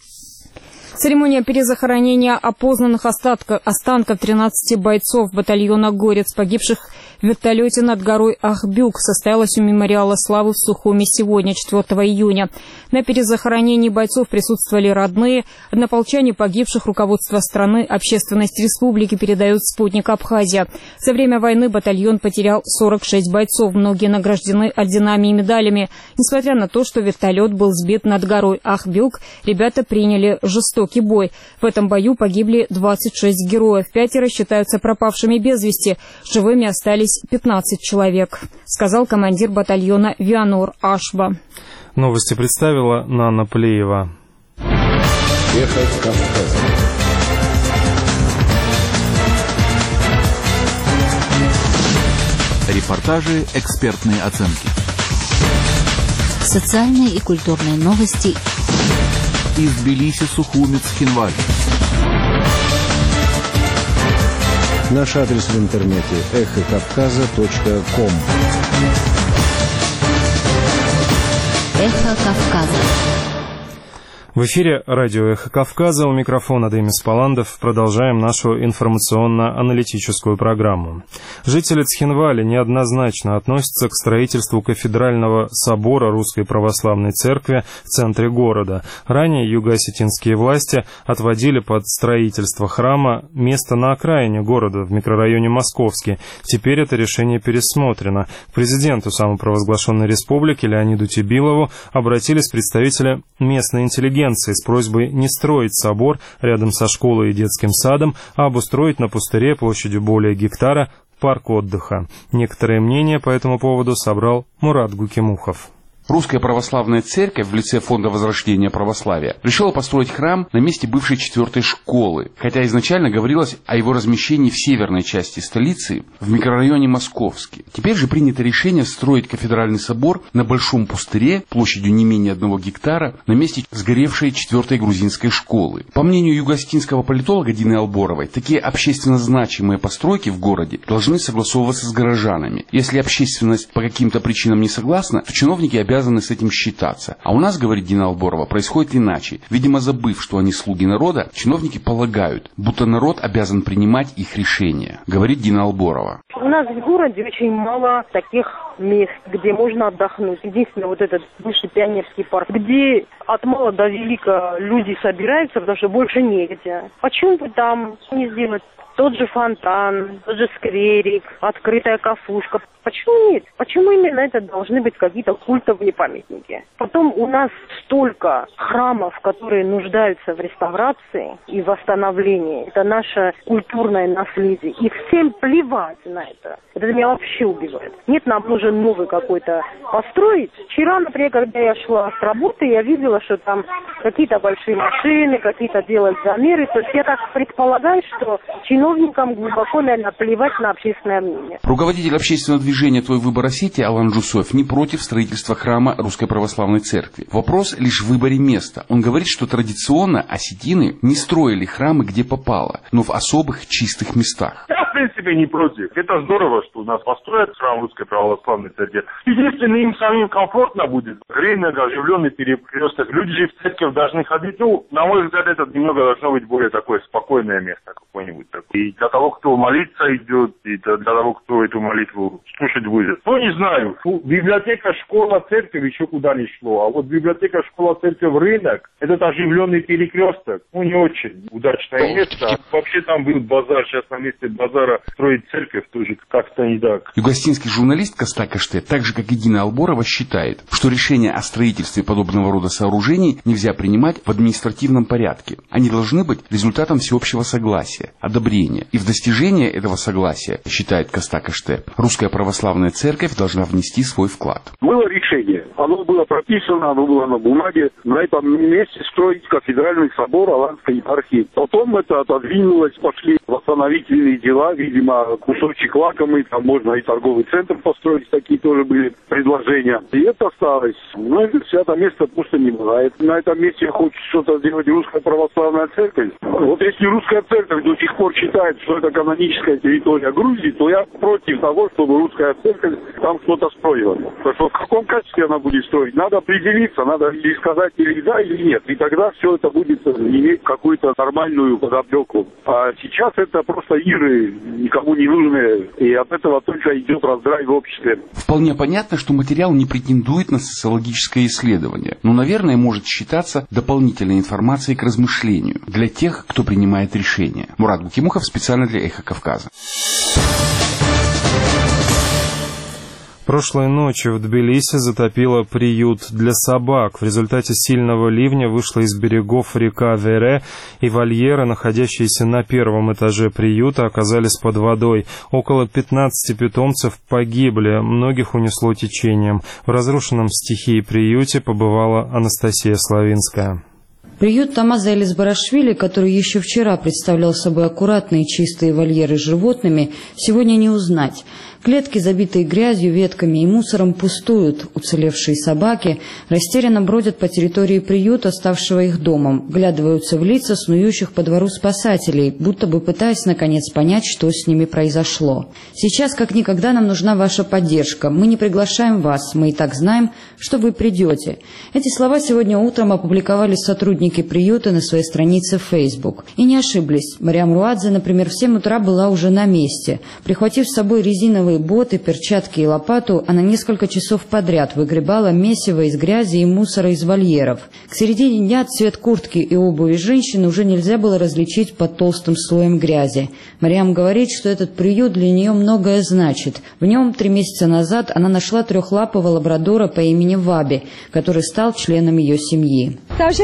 Церемония перезахоронения опознанных остатков, останков тринадцати бойцов батальона «Горец», погибших в вертолете над горой Ахбюк, состоялась у мемориала славы в Сухуми сегодня, четвёртого июня. На перезахоронении бойцов присутствовали родные, однополчане погибших, руководство страны, общественность республики, передает спутник Абхазия. За время войны батальон потерял сорок шесть бойцов, многие награждены орденами и медалями. Несмотря на то, что вертолет был сбит над горой Ахбюк, ребята приняли жестокий бой. В этом бою погибли двадцать шесть героев, пятеро считаются пропавшими без вести, живыми остались пятнадцать человек, сказал командир батальона Вианор Ашба. Новости представила Нана Плеева. Эхо Кавказа. Репортажи, экспертные оценки. Социальные и культурные новости. Из Тбилиси, Сухуми, Цхинваль. Наш адрес в интернете эхо кавказа точка ком. Эхо Кавказа. В эфире радио «Эхо Кавказа», у микрофона Демис Паландов. Продолжаем нашу информационно-аналитическую программу. Жители Цхинвали неоднозначно относятся к строительству кафедрального собора Русской Православной Церкви в центре города. Ранее юго-осетинские власти отводили под строительство храма место на окраине города в микрорайоне Московский. Теперь это решение пересмотрено. К президенту самопровозглашенной республики Леониду Тибилову обратились представители местной интеллигенции с просьбой не строить собор рядом со школой и детским садом, а обустроить на пустыре площадью более гектара парк отдыха. Некоторые мнения по этому поводу собрал Мурат Гукимухов. Русская Православная Церковь в лице Фонда Возрождения Православия решила построить храм на месте бывшей четвертой школы, хотя изначально говорилось о его размещении в северной части столицы, в микрорайоне Московский. Теперь же принято решение строить кафедральный собор на большом пустыре площадью не менее одного гектара на месте сгоревшей четвертой грузинской школы. По мнению юго-осетинского политолога Дины Алборовой, такие общественно значимые постройки в городе должны согласовываться с горожанами. Если общественность по каким-то причинам не согласна, то чиновники обязаны с этим считаться. А у нас, говорит Дина Алборова, происходит иначе. Видимо, забыв, что они слуги народа, чиновники полагают, будто народ обязан принимать их решения, говорит Дина Алборова. У нас в городе очень мало таких мест, где можно отдохнуть. Единственное, вот этот бывший пионерский парк, где от мала до велика люди собираются, потому что больше негде. Почему бы там не сделать тот же фонтан, тот же скверик, открытая кафушка? Почему нет? Почему именно это должны быть какие-то культовые памятники? Потом у нас столько храмов, которые нуждаются в реставрации и восстановлении. Это наше культурное наследие. И всем плевать на это. Это меня вообще убивает. Нет, нам нужен новый какой-то построить. Вчера, например, когда я шла с работы, я видела, что там какие-то большие машины, какие-то делают замеры. То есть я так предполагаю, что чиновникам глубоко, наверное, плевать на общественное мнение. Руководитель общественного движения «Твой выбор Осетии» Алан Джусоев не против строительства храма Русской Православной Церкви. Вопрос лишь в выборе места. Он говорит, что традиционно осетины не строили храмы где попало, но в особых чистых местах. Я, в принципе, не против. Это здорово, что у нас построят храм Русской Православной Церкви. Единственное, им самим комфортно будет. Рынок, оживленный перекресток. Люди же в церковь должны ходить. Ну, на мой взгляд, это немного должно быть более такое спокойное место какое-нибудь. И для того, кто молиться идет, и для того, кто эту молитву слушать будет. Ну, не знаю. Библиотека, школа, церковь еще куда ни шло. А вот библиотека, школа, церковь, рынок, этот оживленный перекресток, ну, не очень удачное место. Вообще там был базар. Сейчас на месте базара строить церковь тоже как-то не так. Югостинский журналист Костак Аште, так же, как и Дина Алборова, считает, что решение о строительстве подобного рода сооружений нельзя принимать в административном порядке. Они должны быть результатом всеобщего согласия, одобрения. И в достижение этого согласия, считает Костак Аште, Русская Православная Церковь должна внести свой вклад. Было решение. Оно было прописано, оно было на бумаге. На этом месте строить кафедральный собор Аланской епархии. Потом это отодвинулось, пошли восстановительные дела. Видимо, кусочек лакомый, там можно и торговый центр построить. Такие тоже были предложения. И это осталось. Но это свято место просто не бывает. На этом месте хочет что-то сделать Русская Православная Церковь. Вот если Русская Церковь до сих пор считает, что это каноническая территория Грузии, то я против того, чтобы Русская Церковь там что-то строила. Потому что в каком качестве она будет строить? Надо определиться, надо или сказать или да, или нет. И тогда все это будет иметь какую-то нормальную подоплеку. А сейчас это просто игры, никому не нужные. И от этого только идет раздрай в обществе. Вполне понятно, что материал не претендует на социологическое исследование. Но, наверное, может считаться дополнительной информацией к размышлению для тех, кто принимает решения. Мурат Гукимухов специально для «Эхо Кавказа». Прошлой ночью в Тбилиси затопило приют для собак. В результате сильного ливня вышла из берегов река Вере, и вольеры, находящиеся на первом этаже приюта, оказались под водой. Около пятнадцати питомцев погибли, многих унесло течением. В разрушенном стихией приюте побывала Анастасия Славинская. Приют Тамаза Элизбарашвили, который еще вчера представлял собой аккуратные чистые вольеры с животными, сегодня не узнать. Клетки, забитые грязью, ветками и мусором, пустуют. Уцелевшие собаки растерянно бродят по территории приюта, ставшего их домом, вглядываются в лица снующих по двору спасателей, будто бы пытаясь наконец понять, что с ними произошло. Сейчас, как никогда, нам нужна ваша поддержка. Мы не приглашаем вас, мы и так знаем, что вы придете. Эти слова сегодня утром опубликовали сотрудники приюта на своей странице в Facebook. И не ошиблись. Мариам Руадзе, например, в семь утра была уже на месте. Прихватив с собой резиновые боты, перчатки и лопату, она несколько часов подряд выгребала месиво из грязи и мусора из вольеров. К середине дня цвет куртки и обуви женщины уже нельзя было различить под толстым слоем грязи. Мариам говорит, что этот приют для нее многое значит. В нем три месяца назад она нашла трехлапого лабрадора по имени Ваби, который стал членом ее семьи.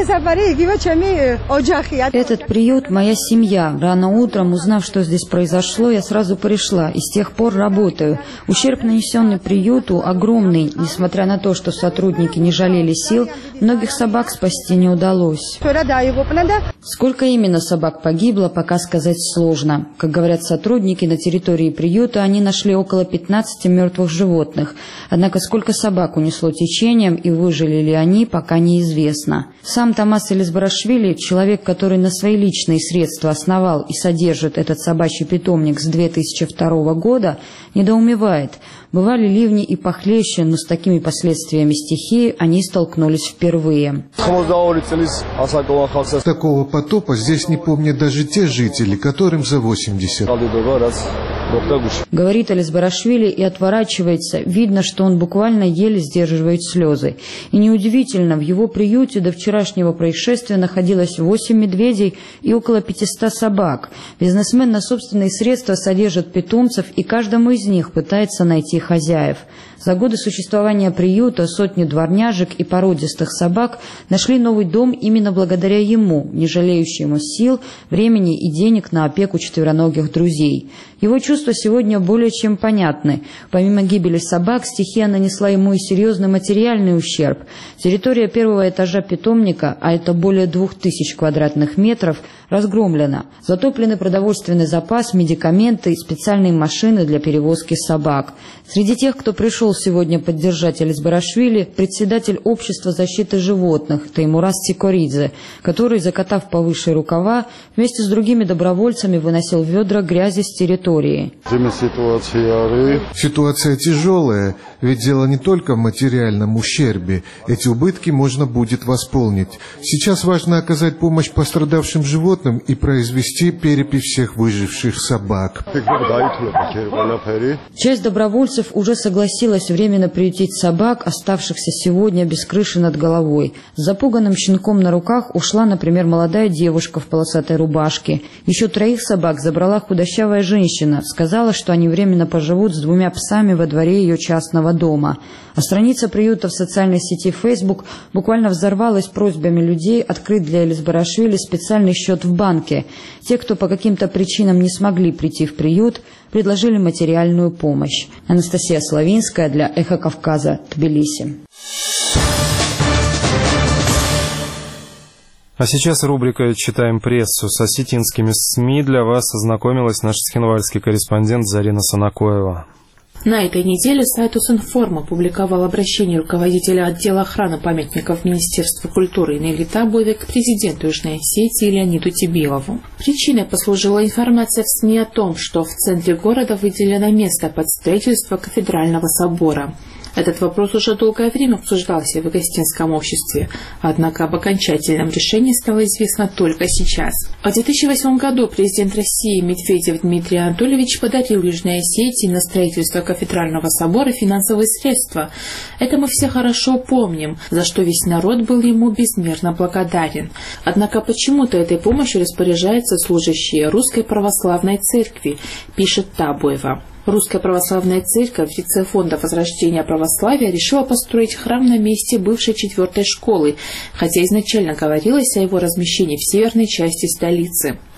Этот приют – моя семья. Рано утром, узнав, что здесь произошло, я сразу пришла и с тех пор работаю. Ущерб, нанесенный приюту, огромный. Несмотря на то, что сотрудники не жалели сил, многих собак спасти не удалось. Сколько именно собак погибло, пока сказать сложно. Как говорят сотрудники, на территории приюта они нашли около пятнадцати мертвых животных. Однако сколько собак унесло течением и выжили ли они, пока неизвестно. Сам Тамаз Элизбарашвили, человек, который на свои личные средства основал и содержит этот собачий питомник с две тысячи второго года, недоумевает. Бывали ливни и похлеще, но с такими последствиями стихии они столкнулись впервые. Такого потопа здесь не помнят даже те жители, которым за восемьдесят. Говорит Элизбарашвили и отворачивается. Видно, что он буквально еле сдерживает слезы. И неудивительно, в его приюте до вчерашнего происшествия находилось восемь медведей и около пятисот собак. Бизнесмен на собственные средства содержит питомцев и каждому из них пытается найти хозяев. За годы существования приюта сотни дворняжек и породистых собак нашли новый дом именно благодаря ему, не жалеющему сил, времени и денег на опеку четвероногих друзей. Его чувства сегодня более чем понятны. Помимо гибели собак, стихия нанесла ему и серьезный материальный ущерб. Территория первого этажа питомника, а это более двух тысяч квадратных метров, разгромлена. Затоплены продовольственный запас, медикаменты и специальные машины для перевозки собак. Среди тех, кто пришел сегодня поддержать Элизбарашвили, председатель общества защиты животных Теймураз Цикоридзе, который, закатав повыше рукава, вместе с другими добровольцами выносил ведра грязи с территории. Ситуация тяжелая, ведь дело не только в материальном ущербе. Эти убытки можно будет восполнить. Сейчас важно оказать помощь пострадавшим животным и произвести перепись всех выживших собак. Часть добровольцев уже согласилась временно приютить собак, оставшихся сегодня без крыши над головой. С запуганным щенком на руках ушла, например, молодая девушка в полосатой рубашке. Еще троих собак забрала худощавая женщина. Сказала, что они временно поживут с двумя псами во дворе ее частного дома. А страница приюта в социальной сети Facebook буквально взорвалась просьбами людей открыть для Элизбарашвили специальный счет в банке. Те, кто по каким-то причинам не смогли прийти в приют, предложили материальную помощь. Анастасия Славинская для «Эхо Кавказа», Тбилиси. А сейчас рубрика «Читаем прессу». С осетинскими СМИ для вас ознакомилась наш цхинвальский корреспондент Зарина Санакоева. На этой неделе сайт Усинформ опубликовал обращение руководителя отдела охраны памятников Министерства культуры Нелли Табоевой к президенту Южной Осетии Леониду Тибилову. Причиной послужила информация в СМИ о том, что в центре города выделено место под строительство кафедрального собора. Этот вопрос уже долгое время обсуждался в Агастинском обществе, однако об окончательном решении стало известно только сейчас. В две тысячи восьмом году президент России Медведев Дмитрий Анатольевич подарил Южной Осетии на строительство кафедрального собора финансовые средства. Это мы все хорошо помним, за что весь народ был ему безмерно благодарен. Однако почему-то этой помощью распоряжаются служащие Русской Православной Церкви, пишет Табоева. Русская Православная Церковь в лице Фонда Возрождения Православия решила построить храм на месте бывшей четвертой школы, хотя изначально говорилось о его размещении в северной части столицы.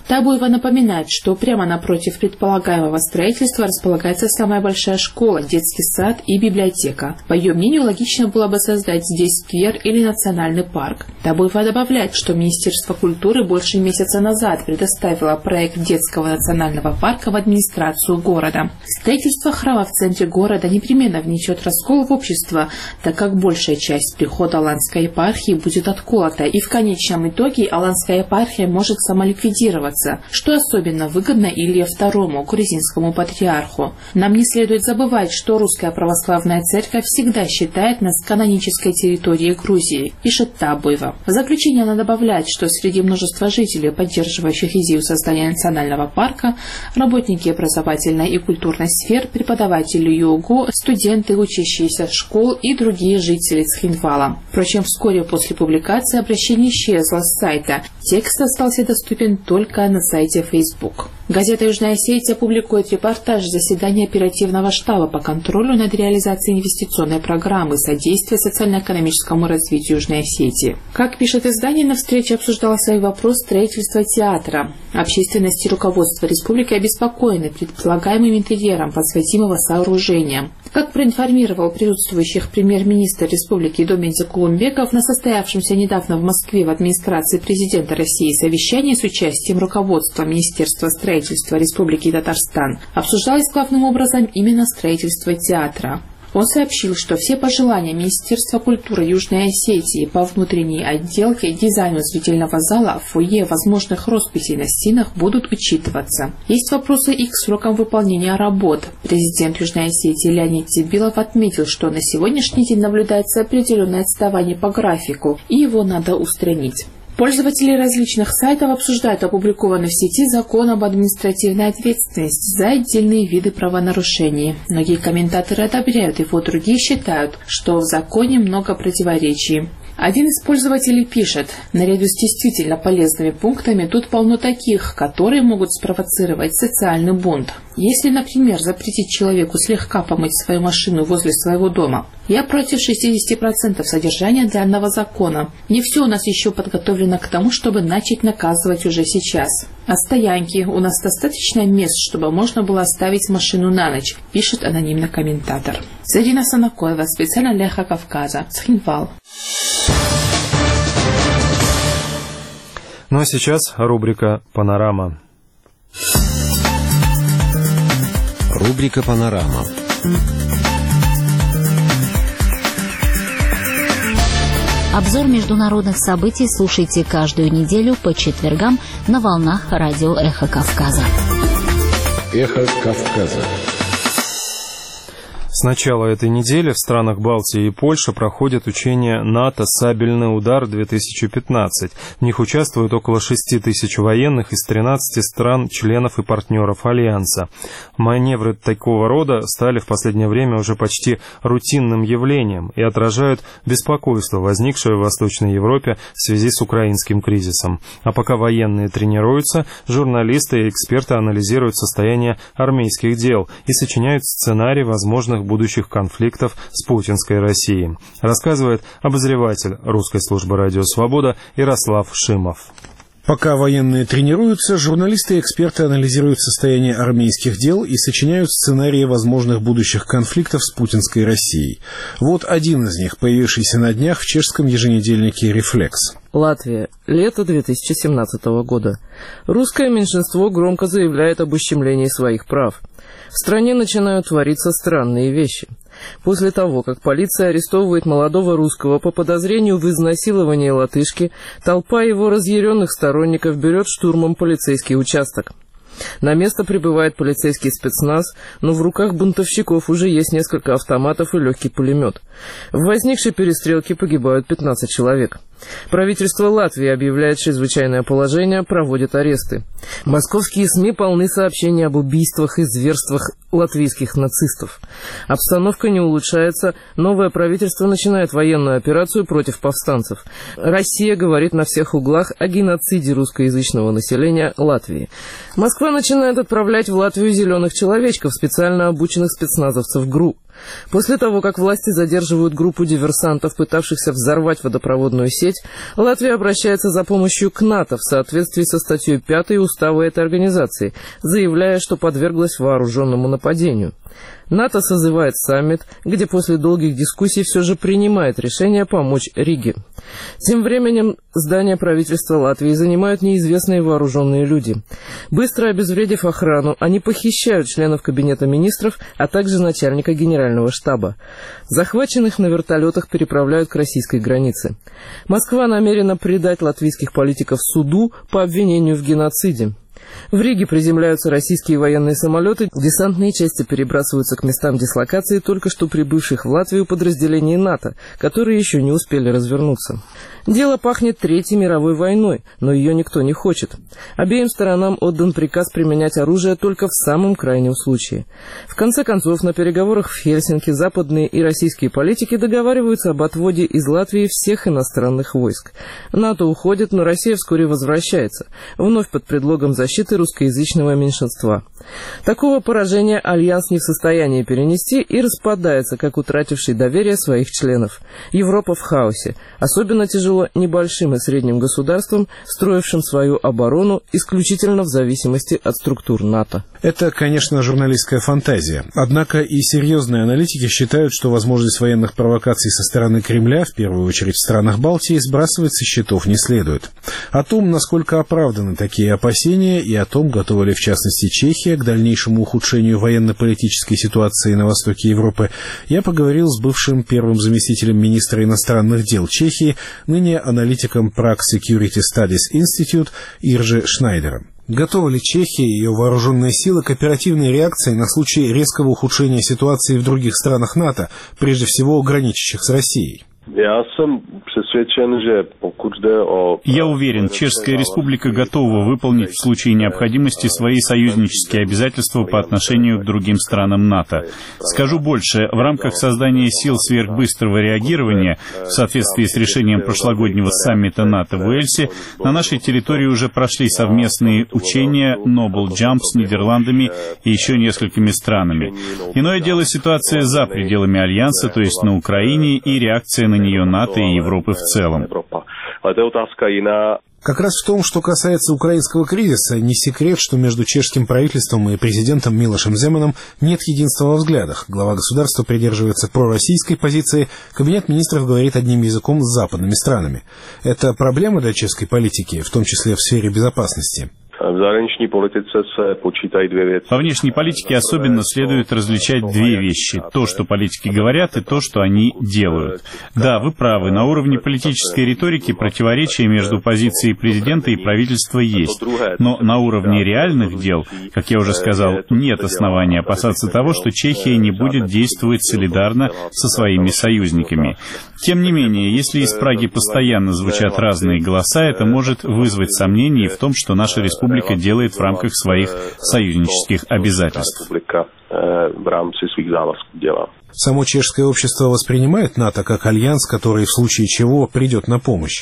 Табуева напоминает, что прямо напротив предполагаемого строительства располагается самая большая школа, детский сад и библиотека. По ее мнению, логично было бы создать здесь сквер или национальный парк. Табуева добавляет, что Министерство культуры больше месяца назад предоставило проект детского национального парка в администрацию города. Строительство храма в центре города непременно внесет раскол в общество, так как большая часть прихода Аланской епархии будет отколота, и в конечном итоге Аланская епархия может самоликвидироваться, что особенно выгодно Илье второму, грузинскому патриарху. Нам не следует забывать, что Русская Православная Церковь всегда считает нас канонической территорией Грузии, пишет Табуева. В заключение она добавляет, что среди множества жителей, поддерживающих идею создания национального парка, работники образовательной и культурной сфер, преподаватели ЮГО, студенты, учащиеся школ и другие жители Цхинвала. Впрочем, вскоре после публикации обращение исчезло с сайта. Текст остался доступен только на сайте Facebook. Газета «Южная Осетия» публикует репортаж заседания оперативного штаба по контролю над реализацией инвестиционной программы содействия социально-экономическому развитию Южной Осетии. Как пишет издание, на встрече обсуждался и вопрос строительства театра. Общественность и руководство республики обеспокоены предполагаемым интерьером возводимого сооружения. Как проинформировал присутствующих премьер-министр республики Доминзо Кулумбеков на состоявшемся недавно в Москве в администрации президента России совещании с участием руководства Министерства строительства Республики Татарстан, обсуждалось главным образом именно строительство театра. Он сообщил, что все пожелания Министерства культуры Южной Осетии по внутренней отделке, дизайну зрительного зала, фойе, возможных росписей на стенах будут учитываться. Есть вопросы и к срокам выполнения работ. Президент Южной Осетии Леонид Тебилов отметил, что на сегодняшний день наблюдается определенное отставание по графику, и его надо устранить. Пользователи различных сайтов обсуждают опубликованный в сети закон об административной ответственности за отдельные виды правонарушений. Многие комментаторы одобряют его, другие считают, что в законе много противоречий. Один из пользователей пишет: наряду с действительно полезными пунктами тут полно таких, которые могут спровоцировать социальный бунт. Если, например, запретить человеку слегка помыть свою машину возле своего дома, я против шестидесяти процентов содержания данного закона. Не все у нас еще подготовлено к тому, чтобы начать наказывать уже сейчас. А стоянки? У нас достаточно мест, чтобы можно было оставить машину на ночь, пишет анонимный комментатор. Зарина Санакоева, специально для Эхо Кавказа, Цхинвал. Ну а сейчас рубрика «Панорама». Рубрика «Панорама». Обзор международных событий слушайте каждую неделю по четвергам на волнах радио «Эхо Кавказа». «Эхо Кавказа». С начала этой недели в странах Балтии и Польши проходят учения НАТО «Сабельный удар-две тысячи пятнадцать». В них участвуют около шести тысяч военных из тринадцати стран, членов и партнеров Альянса. Маневры такого рода стали в последнее время уже почти рутинным явлением и отражают беспокойство, возникшее в Восточной Европе в связи с украинским кризисом. А пока военные тренируются, журналисты и эксперты анализируют состояние армейских дел и сочиняют сценарий возможных будущих конфликтов с путинской Россией, рассказывает обозреватель русской службы «Радио Свобода» Ярослав Шимов. Пока военные тренируются, журналисты и эксперты анализируют состояние армейских дел и сочиняют сценарии возможных будущих конфликтов с путинской Россией. Вот один из них, появившийся на днях в чешском еженедельнике «Рефлекс». Латвия. Лето две тысячи семнадцатого года. Русское меньшинство громко заявляет об ущемлении своих прав. В стране начинают твориться странные вещи. После того, как полиция арестовывает молодого русского по подозрению в изнасиловании латышки, толпа его разъяренных сторонников берет штурмом полицейский участок. На место прибывает полицейский спецназ, но в руках бунтовщиков уже есть несколько автоматов и легкий пулемет. В возникшей перестрелке погибают пятнадцать человек. Правительство Латвии объявляет чрезвычайное положение, проводит аресты. Московские СМИ полны сообщений об убийствах и зверствах латвийских нацистов. Обстановка не улучшается, новое правительство начинает военную операцию против повстанцев. Россия говорит на всех углах о геноциде русскоязычного населения Латвии. Москва начинает отправлять в Латвию зеленых человечков, специально обученных спецназовцев ГРУ. После того, как власти задерживают группу диверсантов, пытавшихся взорвать водопроводную сеть, Латвия обращается за помощью к НАТО в соответствии со статьей пятой Устава этой организации, заявляя, что подверглась вооруженному нападению. НАТО созывает саммит, где после долгих дискуссий все же принимает решение помочь Риге. Тем временем здание правительства Латвии занимают неизвестные вооруженные люди. Быстро обезвредив охрану, они похищают членов Кабинета министров, а также начальника Генерального штаба. Захваченных на вертолетах переправляют к российской границе. Москва намерена предать латвийских политиков суду по обвинению в геноциде. В Риге приземляются российские военные самолеты, десантные части перебрасываются к местам дислокации только что прибывших в Латвию подразделений НАТО, которые еще не успели развернуться. Дело пахнет Третьей мировой войной, но ее никто не хочет. Обеим сторонам отдан приказ применять оружие только в самом крайнем случае. В конце концов, на переговорах в Хельсинки западные и российские политики договариваются об отводе из Латвии всех иностранных войск. НАТО уходит, но Россия вскоре возвращается, вновь под предлогом защиты русскоязычного меньшинства. Такого поражения Альянс не в состоянии перенести и распадается, как утративший доверие своих членов. Европа в хаосе. Особенно тяжело небольшим и средним государствам, строившим свою оборону исключительно в зависимости от структур НАТО. Это, конечно, журналистская фантазия. Однако и серьезные аналитики считают, что возможность военных провокаций со стороны Кремля, в первую очередь в странах Балтии, сбрасывать со счетов не следует. О том, насколько оправданы такие опасения, и о том, готова ли в частности Чехия к дальнейшему ухудшению военно-политической ситуации на востоке Европы, я поговорил с бывшим первым заместителем министра иностранных дел Чехии, ныне аналитиком Prague Security Studies Institute Иржи Шнайдером. Готова ли Чехия и ее вооруженные силы к оперативной реакции на случай резкого ухудшения ситуации в других странах НАТО, прежде всего граничащих с Россией? Я уверен, Чешская Республика готова выполнить в случае необходимости свои союзнические обязательства по отношению к другим странам НАТО. Скажу больше, в рамках создания сил сверхбыстрого реагирования, в соответствии с решением прошлогоднего саммита НАТО в Уэльсе, на нашей территории уже прошли совместные учения Noble Jump с Нидерландами и еще несколькими странами. Иное дело ситуация за пределами Альянса, то есть на Украине, и реакция на нее НАТО и Европы в целом. Как раз в том, что касается украинского кризиса, не секрет, что между чешским правительством и президентом Милошем Земаном нет единства во взглядах. Глава государства придерживается пророссийской позиции, кабинет министров говорит одним языком с западными странами. Это проблема для чешской политики, в том числе в сфере безопасности. Во внешней политике особенно следует различать две вещи. То, что политики говорят, и то, что они делают. Да, вы правы, на уровне политической риторики противоречия между позицией президента и правительства есть. Но на уровне реальных дел, как я уже сказал, нет основания опасаться того, что Чехия не будет действовать солидарно со своими союзниками. Тем не менее, если из Праги постоянно звучат разные голоса, это может вызвать сомнения в том, что наша республика делает в рамках своих союзнических обязательств. Само чешское общество воспринимает НАТО как альянс, который в случае чего придет на помощь.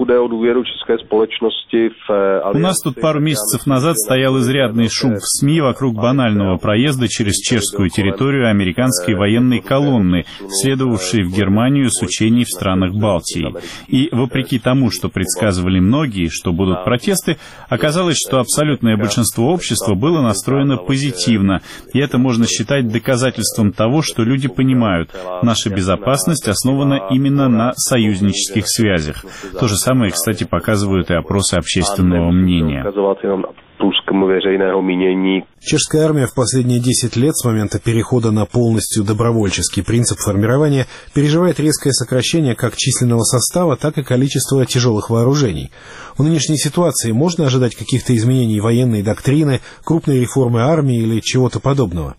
У нас тут пару месяцев назад стоял изрядный шум в СМИ вокруг банального проезда через чешскую территорию американской военной колонны, следовавшей в Германию с учений в странах Балтии. И вопреки тому, что предсказывали многие, что будут протесты, оказалось, что абсолютное большинство общества было настроено позитивно, и это можно считать доказательством того, что люди понимают, наша безопасность основана именно на союзнических связях. То же самое, кстати, показывают и опросы общественного мнения. Чешская армия в последние десять лет с момента перехода на полностью добровольческий принцип формирования переживает резкое сокращение как численного состава, так и количества тяжелых вооружений. В нынешней ситуации можно ожидать каких-то изменений военной доктрины, крупной реформы армии или чего-то подобного?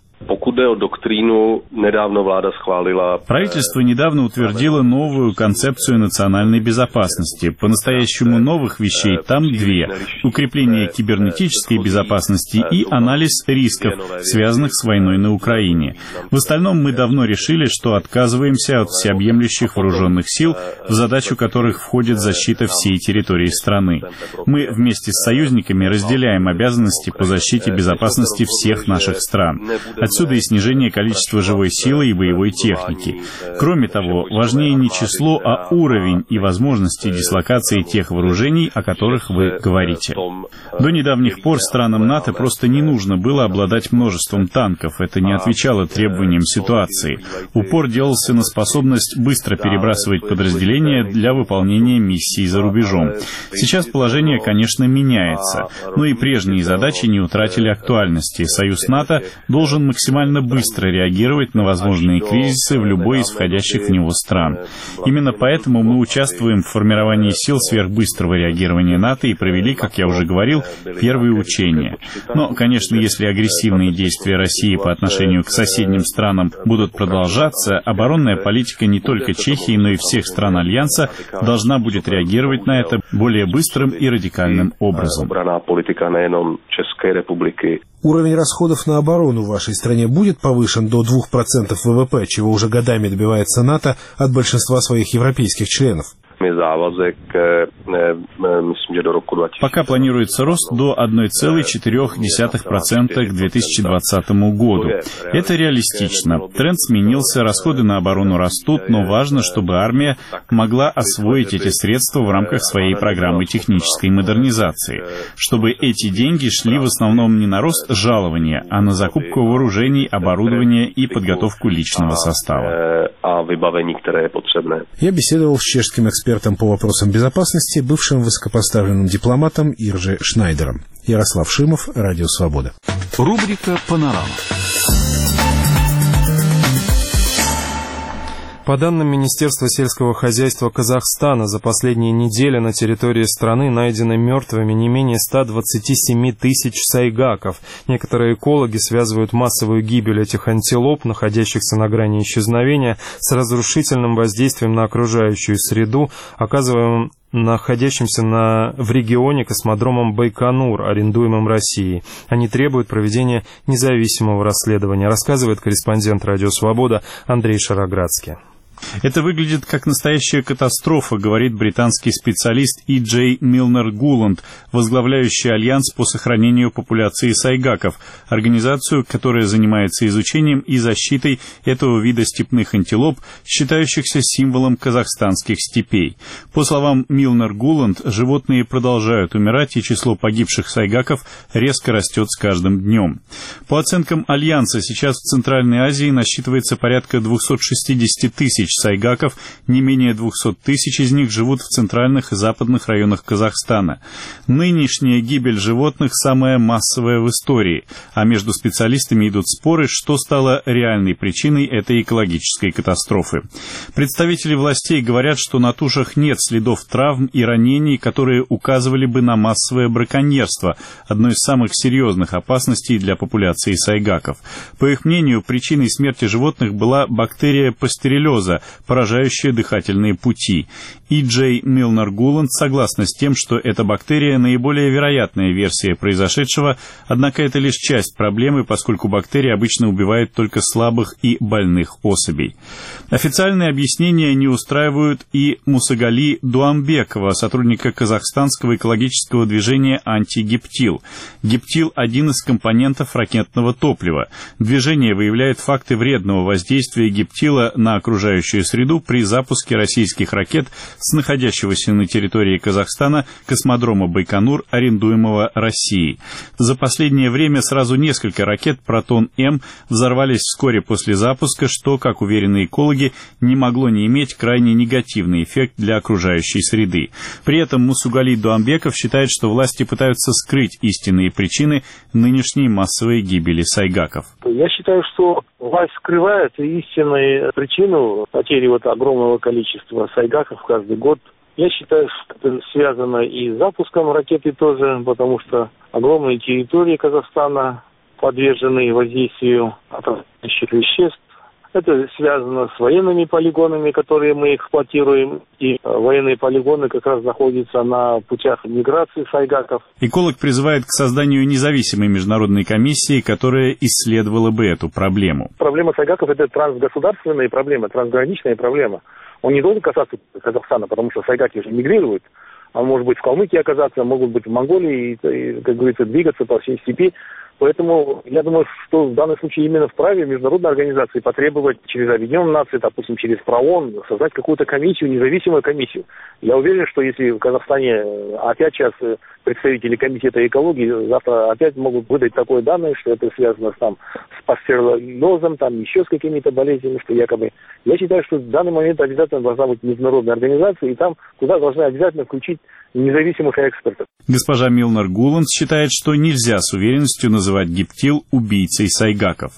Правительство недавно утвердило новую концепцию национальной безопасности. По-настоящему новых вещей там две. Укрепление кибернетической безопасности и анализ рисков, связанных с войной на Украине. В остальном мы давно решили, что отказываемся от всеобъемлющих вооруженных сил, в задачу которых входит защита всей территории страны. Мы вместе с союзниками разделяем обязанности по защите безопасности всех наших стран. Отсюда и снижение количества живой силы и боевой техники. Кроме того, важнее не число, а уровень и возможности дислокации тех вооружений, о которых вы говорите. До недавних пор странам НАТО просто не нужно было обладать множеством танков. Это не отвечало требованиям ситуации. Упор делался на способность быстро перебрасывать подразделения для выполнения миссий за рубежом. Сейчас положение, конечно, меняется, но и прежние задачи не утратили актуальности. Союз НАТО должен максимально быстро реагировать на возможные кризисы в любой из входящих в него стран. Именно поэтому мы участвуем в формировании сил сверхбыстрого реагирования НАТО и провели, как я уже говорил, первые учения. Но, конечно, если агрессивные действия России по отношению к соседним странам будут продолжаться, оборонная политика не только Чехии, но и всех стран Альянса должна будет реагировать на это более быстрым и радикальным образом. Уровень расходов на оборону в вашей стране будет повышен до двух процентов ВВП, чего уже годами добивается НАТО от большинства своих европейских членов? Пока планируется рост до одна целая четыре десятых процента к две тысячи двадцатому году. Это реалистично. Тренд сменился, расходы на оборону растут, но важно, чтобы армия могла освоить эти средства в рамках своей программы технической модернизации, чтобы эти деньги шли в основном не на рост жалования, а на закупку вооружений, оборудования и подготовку личного состава. Я беседовал с чешским экспертом по вопросам безопасности, бывшим высокопоставленным дипломатом Иржи Шнайдером. Ярослав Шимов, Радио Свобода. Рубрика «Панорама». По данным Министерства сельского хозяйства Казахстана, за последние недели на территории страны найдены мертвыми не менее ста двадцати семи тысяч сайгаков. Некоторые экологи связывают массовую гибель этих антилоп, находящихся на грани исчезновения, с разрушительным воздействием на окружающую среду, оказываемым находящимся на, в регионе космодромом Байконур, арендуемым Россией. Они требуют проведения независимого расследования, рассказывает корреспондент «Радио Свобода» Андрей Шароградский. Это выглядит как настоящая катастрофа, говорит британский специалист И. Джей Милнер Гуланд, возглавляющий Альянс по сохранению популяции сайгаков, организацию, которая занимается изучением и защитой этого вида степных антилоп, считающихся символом казахстанских степей. По словам Милнер Гуланд, животные продолжают умирать, и число погибших сайгаков резко растет с каждым днем. По оценкам Альянса, сейчас в Центральной Азии насчитывается порядка двухсот шестидесяти тысяч сайгаков, не менее двухсот тысяч из них живут в центральных и западных районах Казахстана. Нынешняя гибель животных самая массовая в истории, а между специалистами идут споры, что стало реальной причиной этой экологической катастрофы. Представители властей говорят, что на тушах нет следов травм и ранений, которые указывали бы на массовое браконьерство, одной из самых серьезных опасностей для популяции сайгаков. По их мнению, причиной смерти животных была бактерия пастереллеза, поражающая дыхательные пути. И. Джей Милнер Гуланд согласна с тем, что эта бактерия наиболее вероятная версия произошедшего, однако это лишь часть проблемы, поскольку бактерия обычно убивает только слабых и больных особей. Официальные объяснения не устраивают и Мусагали Дуамбекова, сотрудника казахстанского экологического движения «Антигептил». Гептил – один из компонентов ракетного топлива. Движение выявляет факты вредного воздействия гептила на окружающую среду при запуске российских ракет с находящегося на территории Казахстана космодрома Байконур, арендуемого Россией. За последнее время сразу несколько ракет «Протон-М» взорвались вскоре после запуска, что, как уверены экологи, не могло не иметь крайне негативный эффект для окружающей среды. При этом Мусагали Дуамбеков считает, что власти пытаются скрыть истинные причины нынешней массовой гибели сайгаков. Я считаю, что власть скрывает истинную причину потери вот огромного количества сайгаков каждый год. Я считаю, что это связано и с запуском ракеты тоже, потому что огромные территории Казахстана подвержены воздействию отравляющих веществ. Это связано с военными полигонами, которые мы эксплуатируем. И военные полигоны как раз находятся на путях миграции сайгаков. Эколог призывает к созданию независимой международной комиссии, которая исследовала бы эту проблему. Проблема сайгаков – это трансгосударственная проблема, трансграничная проблема. Он не должен касаться Казахстана, потому что сайгаки же мигрируют. А может быть в Калмыкии оказаться, могут быть в Монголии, и, и, как говорится, двигаться по всей степи. Поэтому я думаю, что в данном случае именно вправе международной организации потребовать через Объединенные Нации, допустим, через ПРООН, создать какую-то комиссию, независимую комиссию. Я уверен, что если в Казахстане опять сейчас представители комитета экологии завтра опять могут выдать такое данное, что это связано с, там, с пастереллезом, там еще с какими-то болезнями, что якобы... Я считаю, что в данный момент обязательно должна быть международная организация, и там туда должны обязательно включить независимых экспертов. Госпожа Милнер Гуланд считает, что нельзя с уверенностью называть гептил убийцей сайгаков.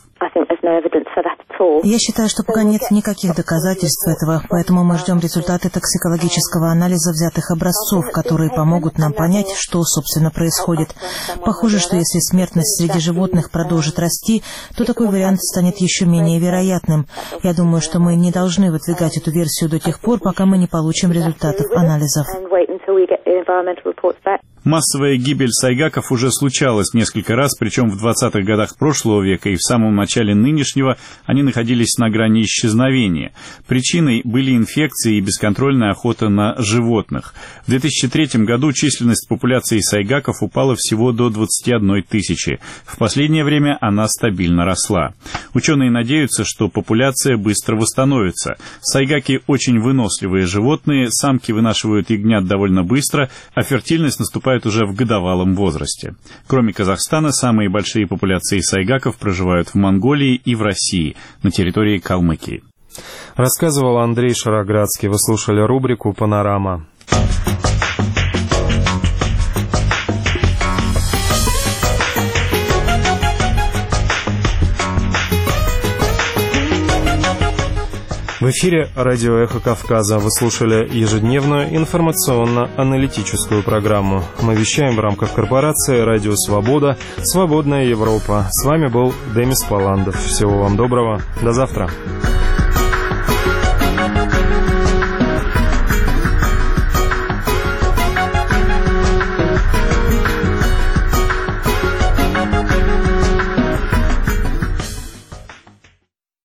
Я считаю, что пока нет никаких доказательств этого, поэтому мы ждем результаты токсикологического анализа взятых образцов, которые помогут нам понять, что, собственно, происходит. Похоже, что если смертность среди животных продолжит расти, то такой вариант станет еще менее вероятным. Я думаю, что мы не должны выдвигать эту версию до тех пор, пока мы не получим результатов анализов. Массовая гибель сайгаков уже случалась несколько раз, причем в двадцатых годах прошлого века и в самом начале нынешнего они находились на грани исчезновения. Причиной были инфекции и бесконтрольная охота на животных. В две тысячи третьем году численность популяции сайгаков упала всего до двадцати одной тысячи. В последнее время она стабильно росла. Ученые надеются, что популяция быстро восстановится. Сайгаки очень выносливые животные, самки вынашивают ягнят довольно быстро, а фертильность наступает уже в годовалом возрасте. Кроме Казахстана, самые большие популяции сайгаков проживают в Монголии и в России, на территории Калмыкии. Рассказывал Андрей Шароградский. Вы слушали рубрику «Панорама». В эфире радио «Эхо Кавказа». Вы слушали ежедневную информационно-аналитическую программу. Мы вещаем в рамках корпорации «Радио Свобода», «Свободная Европа». С вами был Демис Паландов. Всего вам доброго. До завтра.